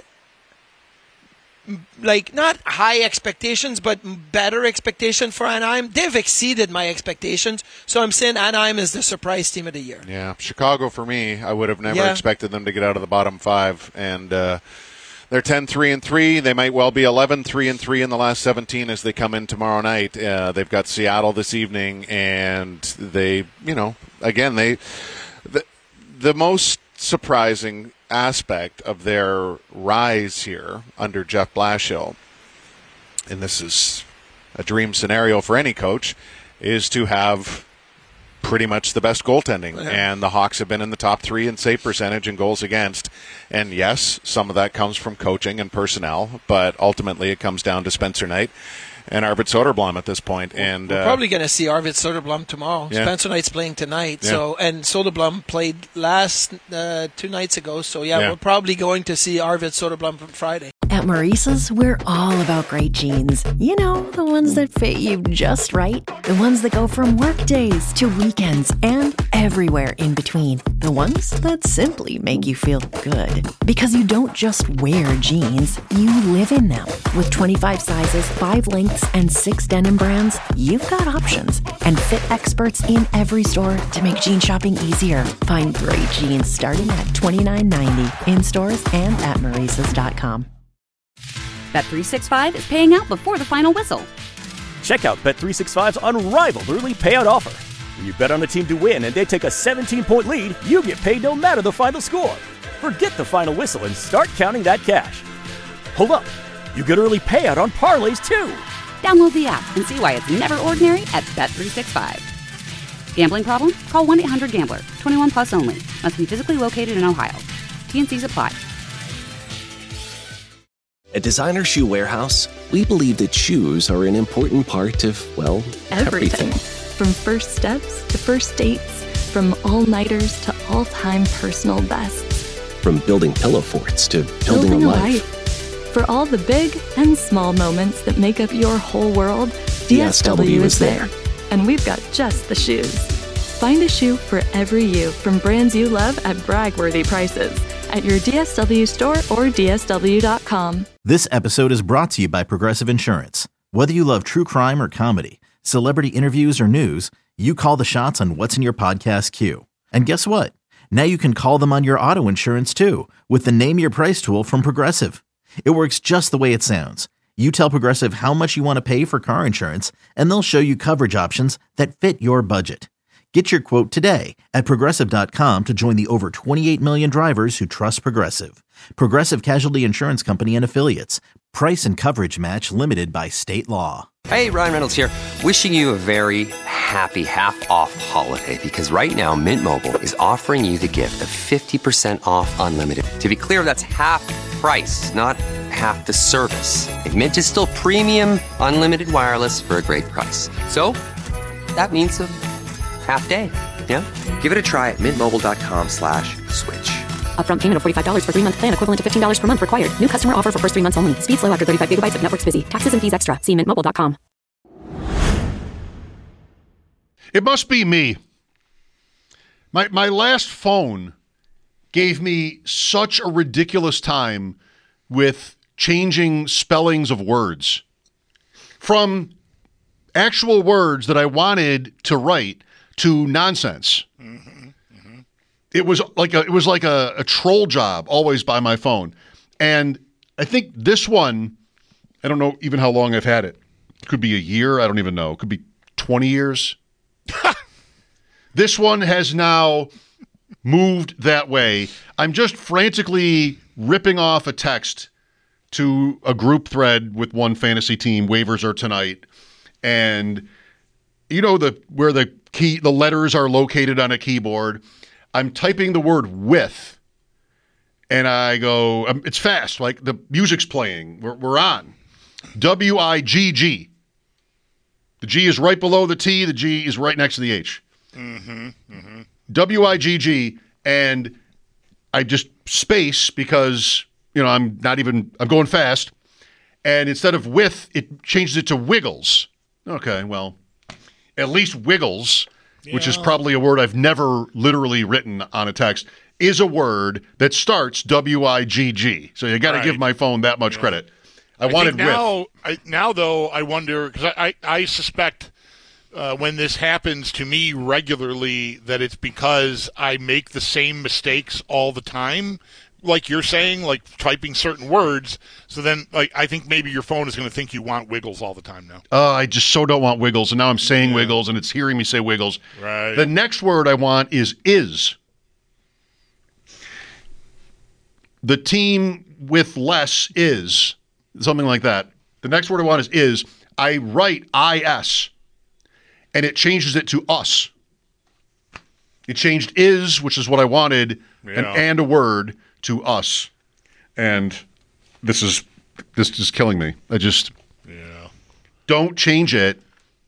like not high expectations, but better expectation for Anaheim. They've exceeded my expectations, so I'm saying Anaheim is the surprise team of the year. Yeah, Chicago for me, I would have never Yeah. expected them to get out of the bottom five, and uh, they're ten three and three. They might well be eleven three and three in the last seventeen as they come in tomorrow night. Uh, they've got Seattle this evening, and they, you know, again, they the the most surprising aspect of their rise here under Jeff Blashill, and this is a dream scenario for any coach, is to have pretty much the best goaltending. Yeah. And the Hawks have been in the top three in save percentage and goals against. And yes, some of that comes from coaching and personnel, but ultimately it comes down to Spencer Knight and Arvid Soderblom at this point. And We're uh, probably going to see Arvid Soderblom tomorrow. Yeah. Spencer Knight's playing tonight, Yeah. so and Soderblom played last uh, two nights ago. So yeah, Yeah. we're probably going to see Arvid Soderblom on Friday. At Maurice's, we're all about great jeans. You know, the ones that fit you just right. The ones that go from work days to weekends and everywhere in between. The ones that simply make you feel good. Because you don't just wear jeans, you live in them. With twenty-five sizes, five lengths, and six denim brands, you've got options. And fit experts in every store to make jean shopping easier. Find great jeans starting at twenty-nine ninety in stores and at Maurices dot com. Bet three sixty-five is paying out before the final whistle. Check out Bet three sixty-five's unrivaled early payout offer. When you bet on a team to win and they take a seventeen-point lead, you get paid no matter the final score. Forget the final whistle and start counting that cash. Hold up. You get early payout on parlays, too. Download the app and see why it's never ordinary at Bet three sixty-five. Gambling problem? Call one eight hundred gambler. twenty-one plus only. Must be physically located in Ohio. T and Cs apply. At Designer Shoe Warehouse, we believe that shoes are an important part of, well, everything. Everything. From first steps to first dates, from all-nighters to all-time personal bests. From building pillow forts to building, Building a a life. life. For all the big and small moments that make up your whole world, D S W is there. And we've got just the shoes. Find a shoe for every you from brands you love at brag-worthy prices at your D S W store or D S W dot com. This episode is brought to you by Progressive Insurance. Whether you love true crime or comedy, celebrity interviews or news, you call the shots on what's in your podcast queue. And guess what? Now you can call them on your auto insurance too with the Name Your Price tool from Progressive. It works just the way it sounds. You tell Progressive how much you want to pay for car insurance, and they'll show you coverage options that fit your budget. Get your quote today at Progressive dot com to join the over twenty-eight million drivers who trust Progressive. Progressive Casualty Insurance Company and Affiliates. Price and coverage match limited by state law. Hey, Ryan Reynolds here. Wishing you a very happy half-off holiday because right now Mint Mobile is offering you the gift of fifty percent off unlimited. To be clear, that's half price, not half the service. And Mint is still premium, unlimited wireless for a great price. So, that means a half day, yeah? Give it a try at mintmobile.com slash switch. Upfront payment of forty-five dollars for three-month plan equivalent to fifteen dollars per month required. New customer offer for first three months only. Speed slow after thirty-five gigabytes if network's busy. Taxes and fees extra. See mint mobile dot com. It must be me. My my last phone gave me such a ridiculous time with changing spellings of words. From actual words that I wanted to write to nonsense. Mm-hmm, mm-hmm. It was like a it was like a, a troll job always by my phone. And I think this one, I don't know even how long I've had it. It could be a year, I don't even know. It could be twenty years. This one has now moved that way. I'm just frantically ripping off a text to a group thread with one fantasy team. Waivers are tonight. And you know the where the key the letters are located on a keyboard. I'm typing the word with, and I go, um, it's fast, like the music's playing. We're, we're on. W I G G. The G is right below the T. The G is right next to the H. Mm-hmm, mm-hmm. W I G G, and I just space because, you know, I'm not even, I'm going fast. And instead of with, it changes it to wiggles. Okay, well, at least wiggles, yeah. Which is probably a word I've never literally written on a text, is a word that starts W I G G. So you got to right. give my phone that much yeah. credit. I, I wanted think now, with. I, now, though, I wonder, because I, I, I suspect uh, when this happens to me regularly that it's because I make the same mistakes all the time. Like you're saying, like typing certain words. So then, like, I think maybe your phone is going to think you want wiggles all the time now. Oh, I just so don't want wiggles, and now I'm saying yeah. wiggles, and it's hearing me say wiggles. Right. The next word I want is is. The team with less is. Something like that. The next word I want is is. I write I S, and it changes it to us. It changed is, which is what I wanted, yeah. and, and a word to us. And this is this is killing me. I just yeah. don't change it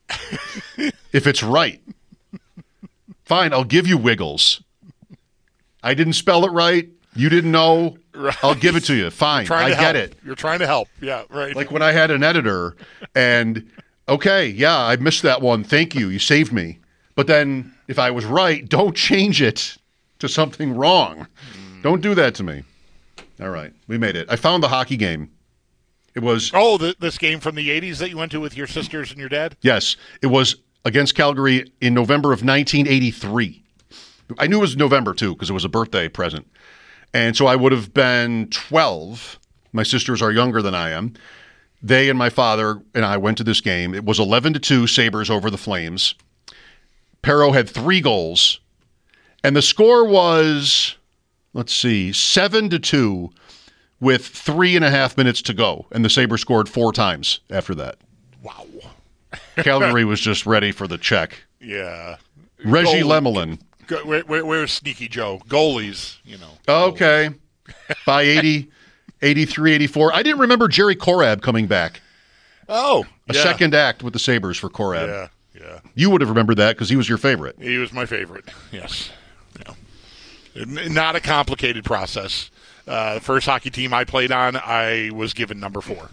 if it's right. Fine, I'll give you wiggles. I didn't spell it right. You didn't know. Right. I'll give it to you. Fine, I get help. it. You're trying to help. Yeah, right. Like when I had an editor and, okay, yeah, I missed that one. Thank you. You saved me. But then if I was right, don't change it to something wrong. Mm. Don't do that to me. All right, we made it. I found the hockey game. It was... Oh, the, this game from the eighties that you went to with your sisters and your dad? Yes. It was against Calgary in November of nineteen eighty-three. I knew it was November, too, because it was a birthday present. And so I would have been twelve. My sisters are younger than I am. They and my father and I went to this game. It was eleven to two, Sabres over the Flames. Perreault had three goals. And the score was, let's see, seven to two with three and a half minutes to go. And the Sabres scored four times after that. Wow. Calgary was just ready for the check. Yeah. Reggie Lemelin. Go, where, where, where's Sneaky Joe? Goalies, you know. Okay. By eighty, eighty-three, eighty-four. I didn't remember Jerry Korab coming back. Oh, A yeah. second act with the Sabres for Korab. Yeah, yeah. You would have remembered that because he was your favorite. He was my favorite, yes. Yeah. N- Not a complicated process. Uh, the first hockey team I played on, I was given number four.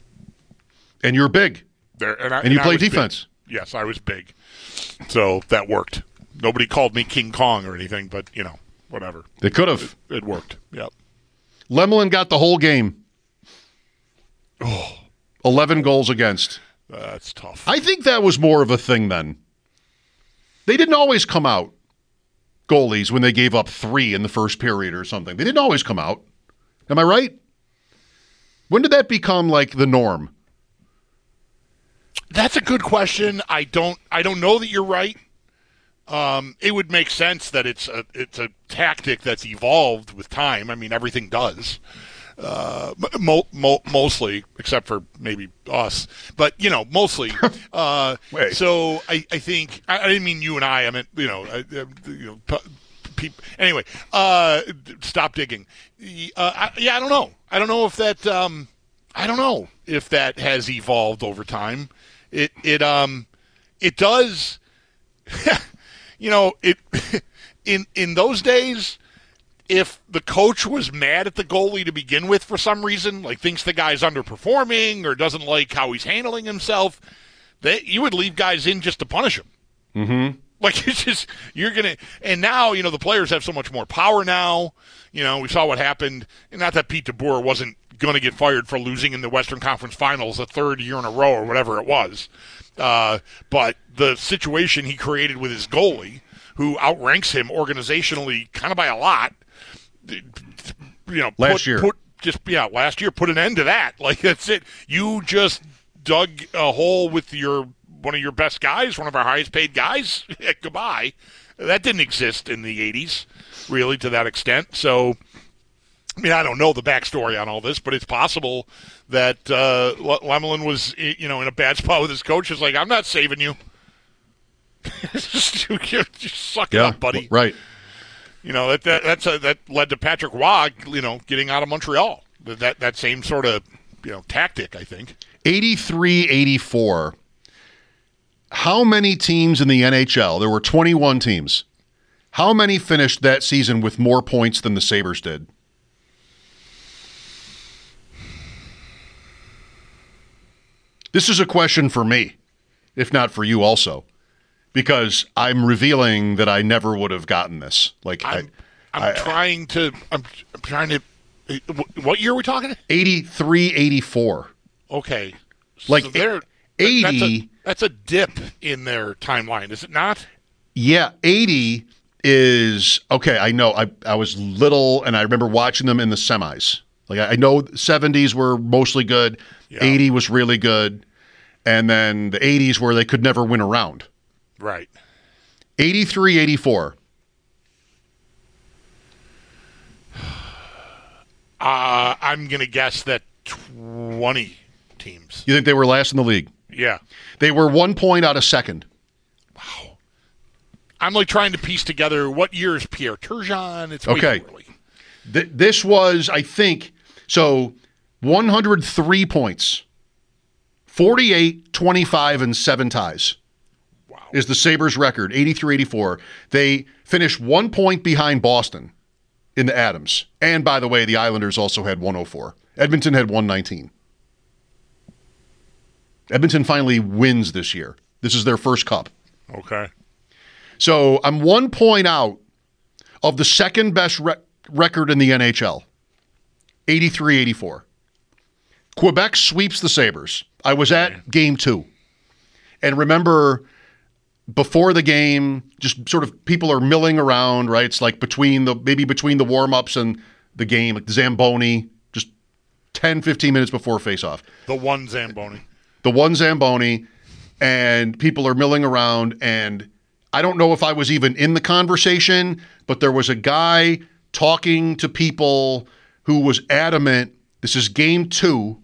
And you're big. There, and, I, and you and play I was defense. Big. Yes, I was big. So that worked. Nobody called me King Kong or anything, but, you know, whatever. They could have. It, it worked, yep. Lemelin got the whole game. Oh, eleven goals against. Uh, that's tough. I think that was more of a thing then. They didn't always come out, goalies, when they gave up three in the first period or something. They didn't always come out. Am I right? When did that become, like, the norm? That's a good question. I don't I don't know that you're right. Um, it would make sense that it's a it's a tactic that's evolved with time. I mean, everything does, uh, mo- mo- mostly, except for maybe us. But you know, mostly. Uh, so I, I think I, I didn't mean you and I. I meant you know, I, I, you know, p- pe- anyway. Uh, stop digging. Uh, I, yeah, I don't know. I don't know if that. Um, I don't know if that has evolved over time. It it um it does. You know, it in in those days, if the coach was mad at the goalie to begin with for some reason, like thinks the guy's underperforming or doesn't like how he's handling himself, they you would leave guys in just to punish him. Mm-hmm. Like, it's just, you're going to, and now, you know, the players have so much more power now. You know, we saw what happened, and not that Pete DeBoer wasn't going to get fired for losing in the Western Conference Finals a third year in a row or whatever it was. Uh, but the situation he created with his goalie, who outranks him organizationally kind of by a lot, you know, last put, year. Put, just, yeah, last year, put an end to that. Like, that's it. You just dug a hole with your one of your best guys, one of our highest paid guys. Goodbye. That didn't exist in the eighties, really, to that extent. So, I mean, I don't know the backstory on all this, but it's possible that uh, Lemelin was, you know, in a bad spot with his coach. It's like, I'm not saving you. just, just suck yeah, it up, buddy. Right. You know, that that that's a, that led to Patrick Roy, you know, getting out of Montreal. That that same sort of, you know, tactic, I think. eighty-three eighty-four. How many teams in the N H L? There were twenty-one teams. How many finished that season with more points than the Sabres did? This is a question for me, if not for you also, because I'm revealing that I never would have gotten this. Like I'm, I, I'm I, trying to. I'm, I'm trying to. What year are we talking? eighty-three eighty-four. Okay, like so they're, eighty. That's a, that's a dip in their timeline, is it not? Yeah, eighty is okay. I know. I I was little, and I remember watching them in the semis. Like I, I know, seventies were mostly good. Yeah. eighty was really good, and then the eighties where they could never win a round. Right. eighty-three eighty-four. Uh, I'm going to guess that twenty teams. You think they were last in the league? Yeah. They were one point out of second. Wow. I'm like trying to piece together what year is Pierre Turgeon. It's way okay. too early. Th- this was, I think, so one hundred three points, forty-eight, twenty-five, and seven ties. Wow. Is the Sabres record, eighty-three eighty-four. They finished one point behind Boston in the Adams. And, by the way, the Islanders also had one oh four. Edmonton had one nineteen. Edmonton finally wins this year. This is their first cup. Okay. So I'm one point out of the second best re- record in the N H L, eighty-three eighty-four. Quebec sweeps the Sabres. I was at game two. And remember, before the game, just sort of people are milling around, right? It's like between the, maybe between the warm-ups and the game, like Zamboni, just ten, fifteen minutes before face-off. The one Zamboni. The one Zamboni, and people are milling around, and I don't know if I was even in the conversation, but there was a guy talking to people who was adamant, this is game two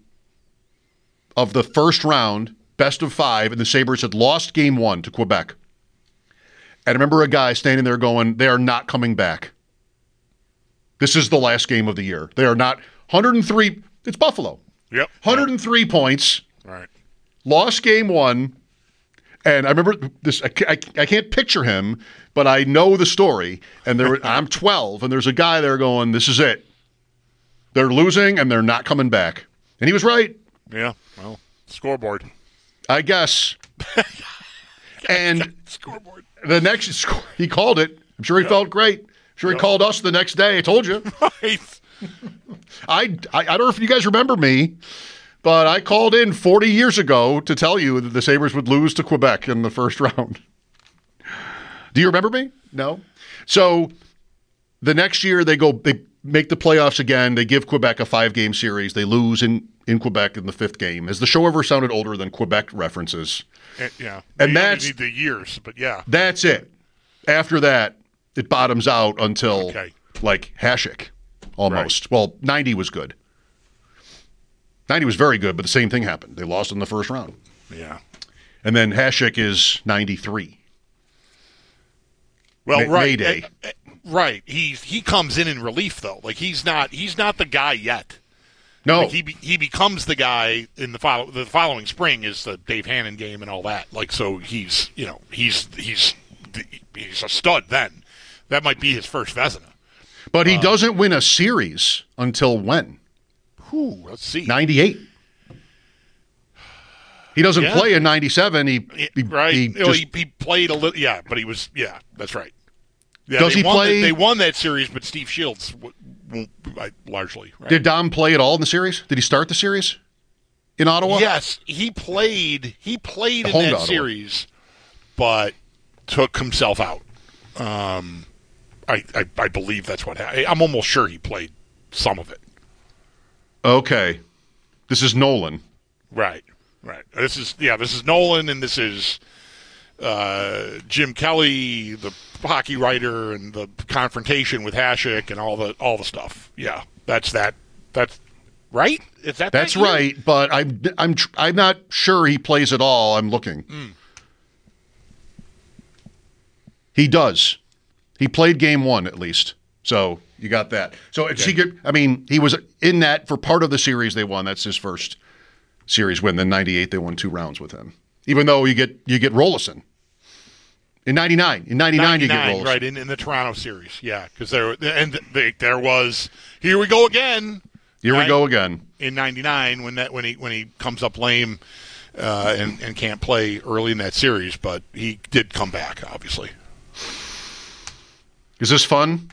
of the first round, best of five, and the Sabres had lost game one to Quebec. And I remember a guy standing there going, they are not coming back. This is the last game of the year. They are not. one hundred three, it's Buffalo. Yep. one hundred three yep. points. Right. Lost game one. And I remember this, I, I, I can't picture him, but I know the story. And there, I'm twelve, and there's a guy there going, this is it. They're losing, and they're not coming back. And he was right. Yeah, well, scoreboard. I guess. And scoreboard. The next, he called it. I'm sure he yep. felt great. I'm sure yep. he called us the next day. I told you. Right. I, I, I don't know if you guys remember me, but I called in forty years ago to tell you that the Sabres would lose to Quebec in the first round. Do you remember me? No. So the next year they go, they make the playoffs again. They give Quebec a five-game series. They lose in, in Quebec in the fifth game. Has the show ever sounded older than Quebec references? Uh, yeah. And you that's need the years, but yeah. That's it. After that, it bottoms out until okay. like Hasek, almost. Right. Well, ninety was good. ninety was very good, but the same thing happened. They lost in the first round. Yeah. And then Hasek is ninety-three. Well, May- right. Mayday. Uh, uh, right. He's he comes in in relief though. Like he's not he's not the guy yet. No. Like he be, he becomes the guy in the follow the following spring is the Dave Hannon game and all that. Like so he's you know he's he's he's a stud then. That might be his first Vezina. But he um, doesn't win a series until when? Whew, let's see. ninety-eight. He doesn't Yeah. play in ninety-seven. He, he right. He, Well, just, he, he played a little. Yeah, but he was. Yeah, that's right. Yeah, Does they he won play- The, they won that series, but Steve Shields w- w- w- largely. Right? Did Dom play at all in the series? Did he start the series in Ottawa? Yes, he played. He played in Home to that Ottawa. series, but took himself out. Um, I, I I believe that's what happened. I'm almost sure he played some of it. Okay. This is Nolan. Right, right. This is yeah. This is Nolan, and this is uh, Jim Kelly, the hockey writer, and the confrontation with Hasek, and all the all the stuff. Yeah, that's that. That's right. Is that That's that year? right, but I'm I'm tr- I'm not sure he plays at all. I'm looking. Mm. He does. He played game one at least. So you got that. So it's he get, I mean, he was in that for part of the series they won. That's his first series win. Then ninety-eight they won two rounds with him. Even though you get you get Rollison. In ninety-nine. In ninety-nine you get Rollison. right in, in the Toronto series. Yeah, because there and they, there was here we go again. Here we right? go again. In ninety-nine when that when he when he comes up lame uh, and and can't play early in that series, but he did come back obviously. Is this fun?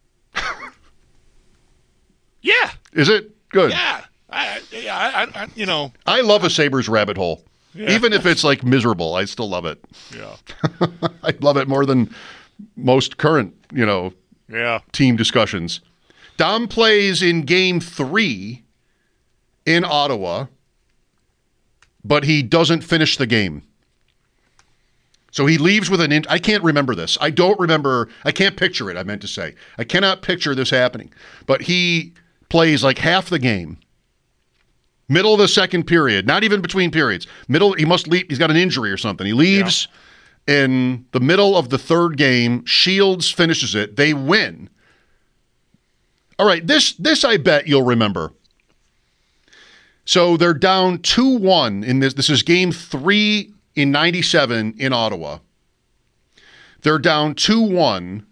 Yeah. Is it? Good. Yeah. I, yeah, I, I, you know. I love a Sabres rabbit hole. Yeah. Even if it's like miserable, I still love it. Yeah. I love it more than most current, you know, Yeah. team discussions. Dom plays in game three in Ottawa, but he doesn't finish the game. So he leaves with an in- I can't remember this. I don't remember. I can't picture it, I meant to say. I cannot picture this happening. But he plays like half the game. Middle of the second period, not even between periods. Middle, he must leave. He's got an injury or something. He leaves in the middle of the third game. Shields finishes it. They win. All right, this this I bet you'll remember. So they're down two one in this. This is game three in ninety-seven in Ottawa. They're down two one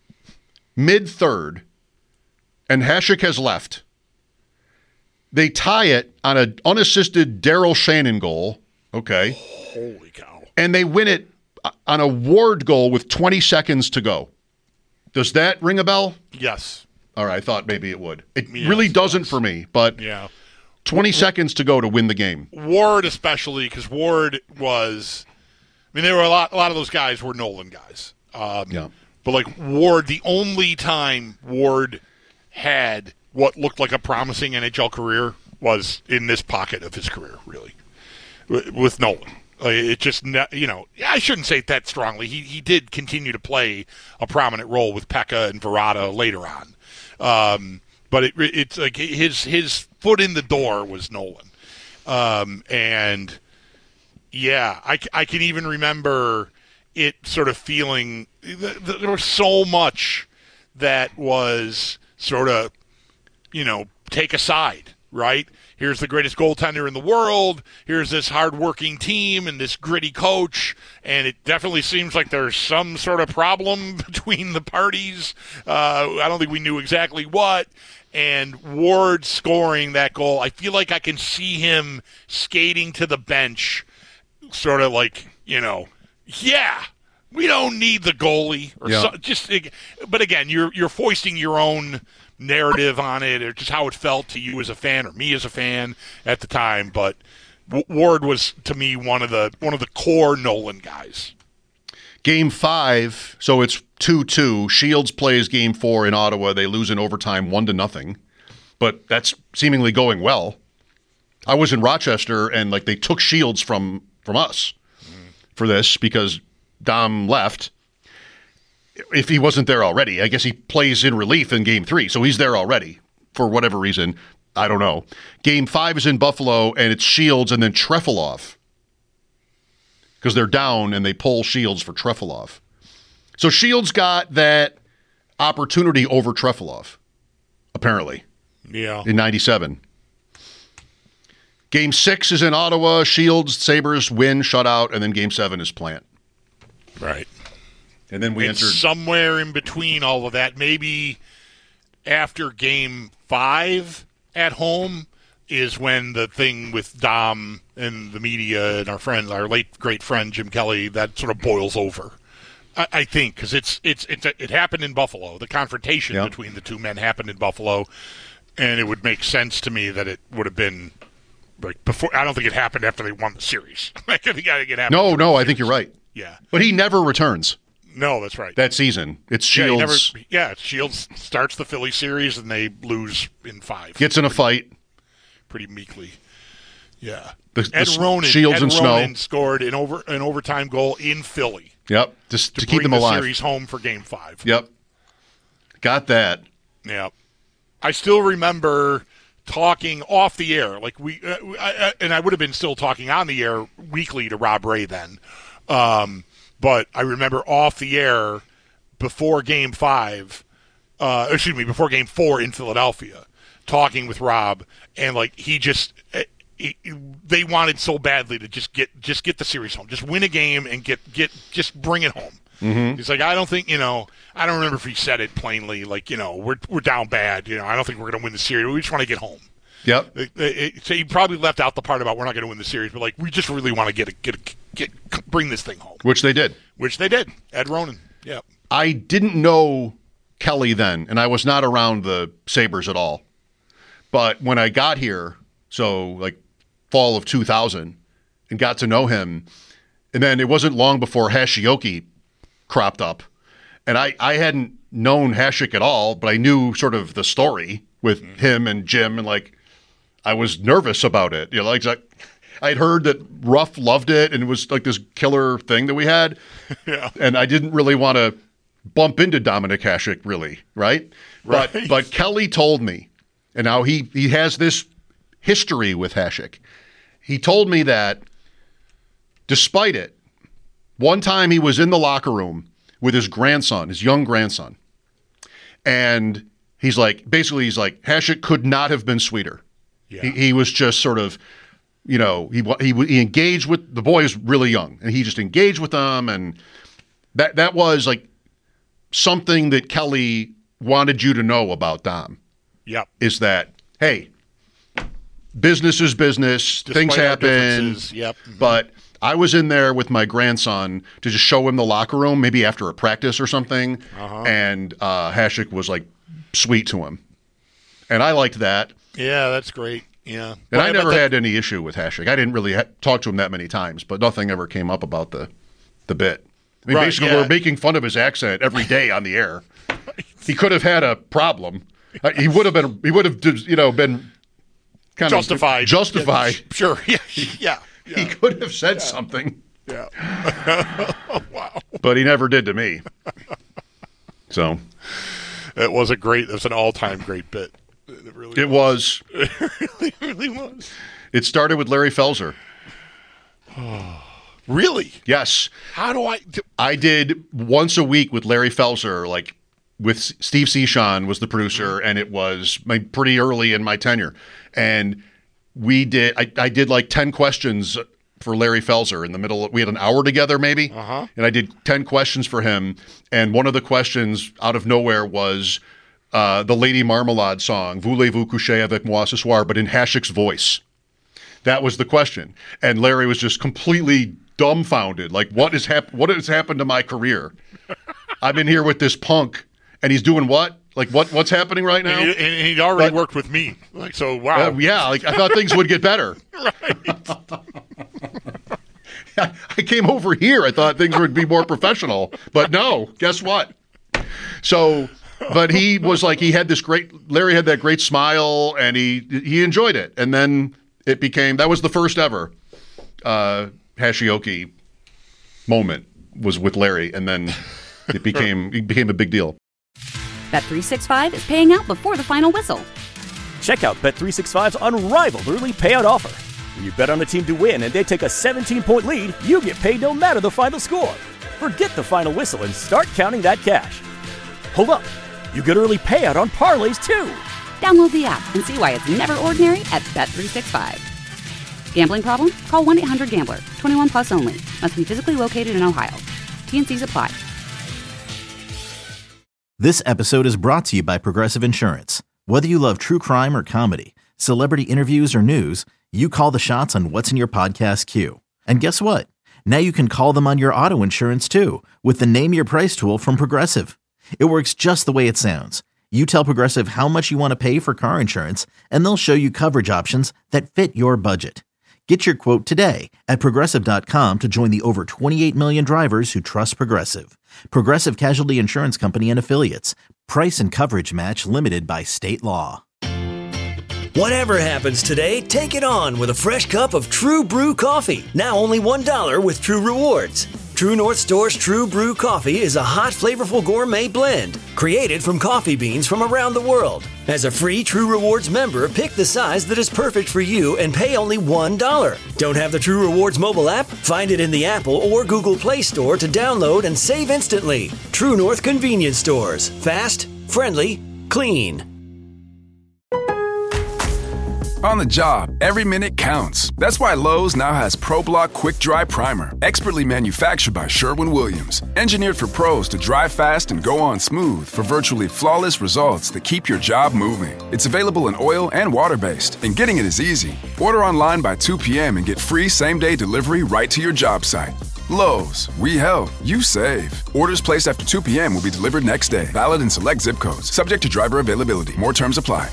mid-third, and Hasek has left. They tie it on an unassisted Daryl Shannon goal. Okay. Holy cow. And they win it on a Ward goal with twenty seconds to go. Does that ring a bell? Yes. All right, I thought maybe it would. It Yes, really it doesn't does. for me, but Yeah. twenty seconds to go to win the game. Ward especially, because Ward was, I mean, there were a lot. A lot of those guys were Nolan guys. Um, yeah. But like Ward, the only time Ward had what looked like a promising N H L career was in this pocket of his career, really, with, with Nolan. Like, it just, ne- you know, I shouldn't say it that strongly. He he did continue to play a prominent role with Pekka and Verata later on. Um, but it, it's like his his foot in the door was Nolan. Um, and, yeah, I, I can even remember it sort of feeling th- th- there was so much that was sort of, you know, take a side, right? Here's the greatest goaltender in the world. Here's this hardworking team and this gritty coach. And it definitely seems like there's some sort of problem between the parties. Uh, I don't think we knew exactly what. And Ward scoring that goal, I feel like I can see him skating to the bench, sort of like, you know, yeah, we don't need the goalie. Or Yeah. so, just, but again, you're you're foisting your own narrative on it, or just how it felt to you as a fan, or me as a fan at the time. But W- Ward was, to me, one of the one of the core Nolan guys. Game five, so it's two two. Shields plays game four in Ottawa. They lose in overtime one to nothing. But that's seemingly going well. I was in Rochester, and like they took Shields from, from us for this because Dom left. If he wasn't there already, I guess he plays in relief in game three, so he's there already for whatever reason. I don't know. Game five is in Buffalo, and it's Shields and then Trefilov because they're down and they pull Shields for Trefilov. So Shields got that opportunity over Trefilov, apparently, Yeah. in ninety-seven. Game six is in Ottawa. Shields, Sabres win, shutout, and then game seven is Plant. Right. And then we and entered somewhere in between all of that, maybe after game five at home is when the thing with Dom and the media and our friends, our late great friend Jim Kelly, that sort of boils over. I, I think because it's it's it's it happened in Buffalo. The confrontation yep. between the two men happened in Buffalo, and it would make sense to me that it would have been like before. I don't think it happened after they won the series. I think it happened. No, no, I think you're right. Yeah, but he never returns. No, that's right. That season, it's Shields. Yeah, never, yeah Shields starts the Philly series and they lose in five. Gets in a fight, pretty meekly. Yeah, the, Ed the Ronan, Shields Ed and Ronan Snow scored an over an overtime goal in Philly. Yep, just to, to keep bring them alive. The series home for Game Five. Yep, got that. Yeah, I still remember talking off the air, like we, uh, I, and I would have been still talking on the air weekly to Rob Ray then, um, but I remember off the air before Game Five, uh, excuse me, before Game Four in Philadelphia, talking with Rob, and like he just. He, they wanted so badly to just get just get the series home, just win a game and get get just bring it home. Mm-hmm. He's like, I don't think you know. I don't remember if he said it plainly, like you know, we're we're down bad. You know, I don't think we're going to win the series. We just want to get home. Yep. It, it, so he probably left out the part about we're not going to win the series, but like we just really want to get a, get a, get bring this thing home. Which they did. Which they did. Ed Ronan. Yep. I didn't know Kelly then, and I was not around the Sabres at all. But when I got here, so like. fall of two thousand and got to know him. And then it wasn't long before Hashioki cropped up. And I, I hadn't known Hasek at all, but I knew sort of the story with mm-hmm. him and Jim. And like, I was nervous about it. You know, like, like I'd heard that Ruff loved it and it was like this killer thing that we had. Yeah. And I didn't really want to bump into Dominic Hasek really. Right. Right. But, but Kelly told me, and now he, he has this history with Hasek. He told me that despite it, one time he was in the locker room with his grandson, his young grandson, and he's like, basically he's like, Hasek could not have been sweeter. Yeah. He, he was just sort of, you know, he, he he engaged with, the boy is really young, and he just engaged with them, and that that was like something that Kelly wanted you to know about Dom. Yep. Is that, hey, business is business. Despite things our happen. differences, yep. But I was in there with my grandson to just show him the locker room, maybe after a practice or something. Uh-huh. And uh, Hasek was like sweet to him. And I liked that. Yeah, that's great. Yeah. And Well, I never but that- had any issue with Hasek. I didn't really ha- talk to him that many times, but nothing ever came up about the, the bit. I mean, Right, basically, yeah. we're making fun of his accent every day on the air. He could have had a problem. Uh, he would have been, he would have, you know, been kind Justified. of justified. Yeah, sure. Yeah. Yeah. yeah. He could have said something. Yeah. Wow. But he never did to me. So it was a great, it was an all-time great bit. It really it was. was. It really, really was. It started with Larry Felser. Really? Yes. How do I? Do- I did once a week with Larry Felser, like with S- Steve Seshan was the producer, and it was my, pretty early in my tenure. And we did, I, I did like ten questions for Larry Felser in the middle. Of, we had an hour together maybe, Uh-huh. and I did ten questions for him. And one of the questions out of nowhere was uh, the Lady Marmalade song, Voulez-vous coucher avec moi ce soir, but in Hasek's voice. That was the question. And Larry was just completely dumbfounded. Like, what is hap- what has happened to my career? I'm in here with this punk, and he's doing what? Like, what what's happening right now? And, he, and he'd already But- worked with me. Like, so, wow. Uh, yeah, like I thought things would get better. Right. I came over here. I thought things would be more professional, but no. Guess what? So, but he was like, he had this great. Larry had that great smile, and he he enjoyed it. And then it became that was the first ever uh, Hashioki moment was with Larry, and then it became it became a big deal. Bet three sixty-five is paying out before the final whistle. Check out Bet three sixty-five's unrivaled early payout offer. When you bet on a team to win and they take a seventeen-point lead, you get paid no matter the final score. Forget the final whistle and start counting that cash. Hold up. You get early payout on parlays, too. Download the app and see why it's never ordinary at Bet three sixty-five. Gambling problem? Call one eight hundred gambler. twenty-one plus only. Must be physically located in Ohio. T and C's apply. This episode is brought to you by Progressive Insurance. Whether you love true crime or comedy, celebrity interviews or news, you call the shots on what's in your podcast queue. And guess what? Now you can call them on your auto insurance too with the Name Your Price tool from Progressive. It works just the way it sounds. You tell Progressive how much you want to pay for car insurance, and they'll show you coverage options that fit your budget. Get your quote today at Progressive dot com to join the over twenty-eight million drivers who trust Progressive. Progressive Casualty Insurance Company and Affiliates. Price and coverage match limited by state law. Whatever happens today, take it on with a fresh cup of True Brew coffee. Now only one dollar with True Rewards. True North Store's True Brew coffee is a hot, flavorful gourmet blend created from coffee beans from around the world. As a free True Rewards member, pick the size that is perfect for you and pay only one dollar. Don't have the True Rewards mobile app? Find it in the Apple or Google Play Store to download and save instantly. True North Convenience Stores. Fast, friendly, clean. On the job, every minute counts. That's why Lowe's now has ProBlock Quick Dry Primer, expertly manufactured by Sherwin-Williams. Engineered for pros to dry fast and go on smooth for virtually flawless results that keep your job moving. It's available in oil and water-based, and getting it is easy. Order online by two p.m. and get free same-day delivery right to your job site. Lowe's, we help, you save. Orders placed after two p.m. will be delivered next day. Valid in select zip codes. Subject to driver availability. More terms apply.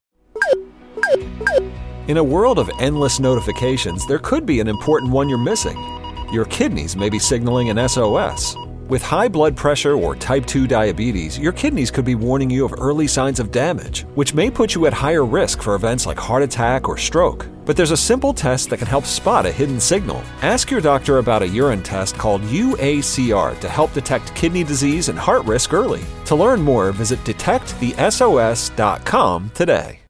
In a world of endless notifications, there could be an important one you're missing. Your kidneys may be signaling an S O S. With high blood pressure or type two diabetes, your kidneys could be warning you of early signs of damage, which may put you at higher risk for events like heart attack or stroke. But there's a simple test that can help spot a hidden signal. Ask your doctor about a urine test called U A C R to help detect kidney disease and heart risk early. To learn more, visit detect the S O S dot com today.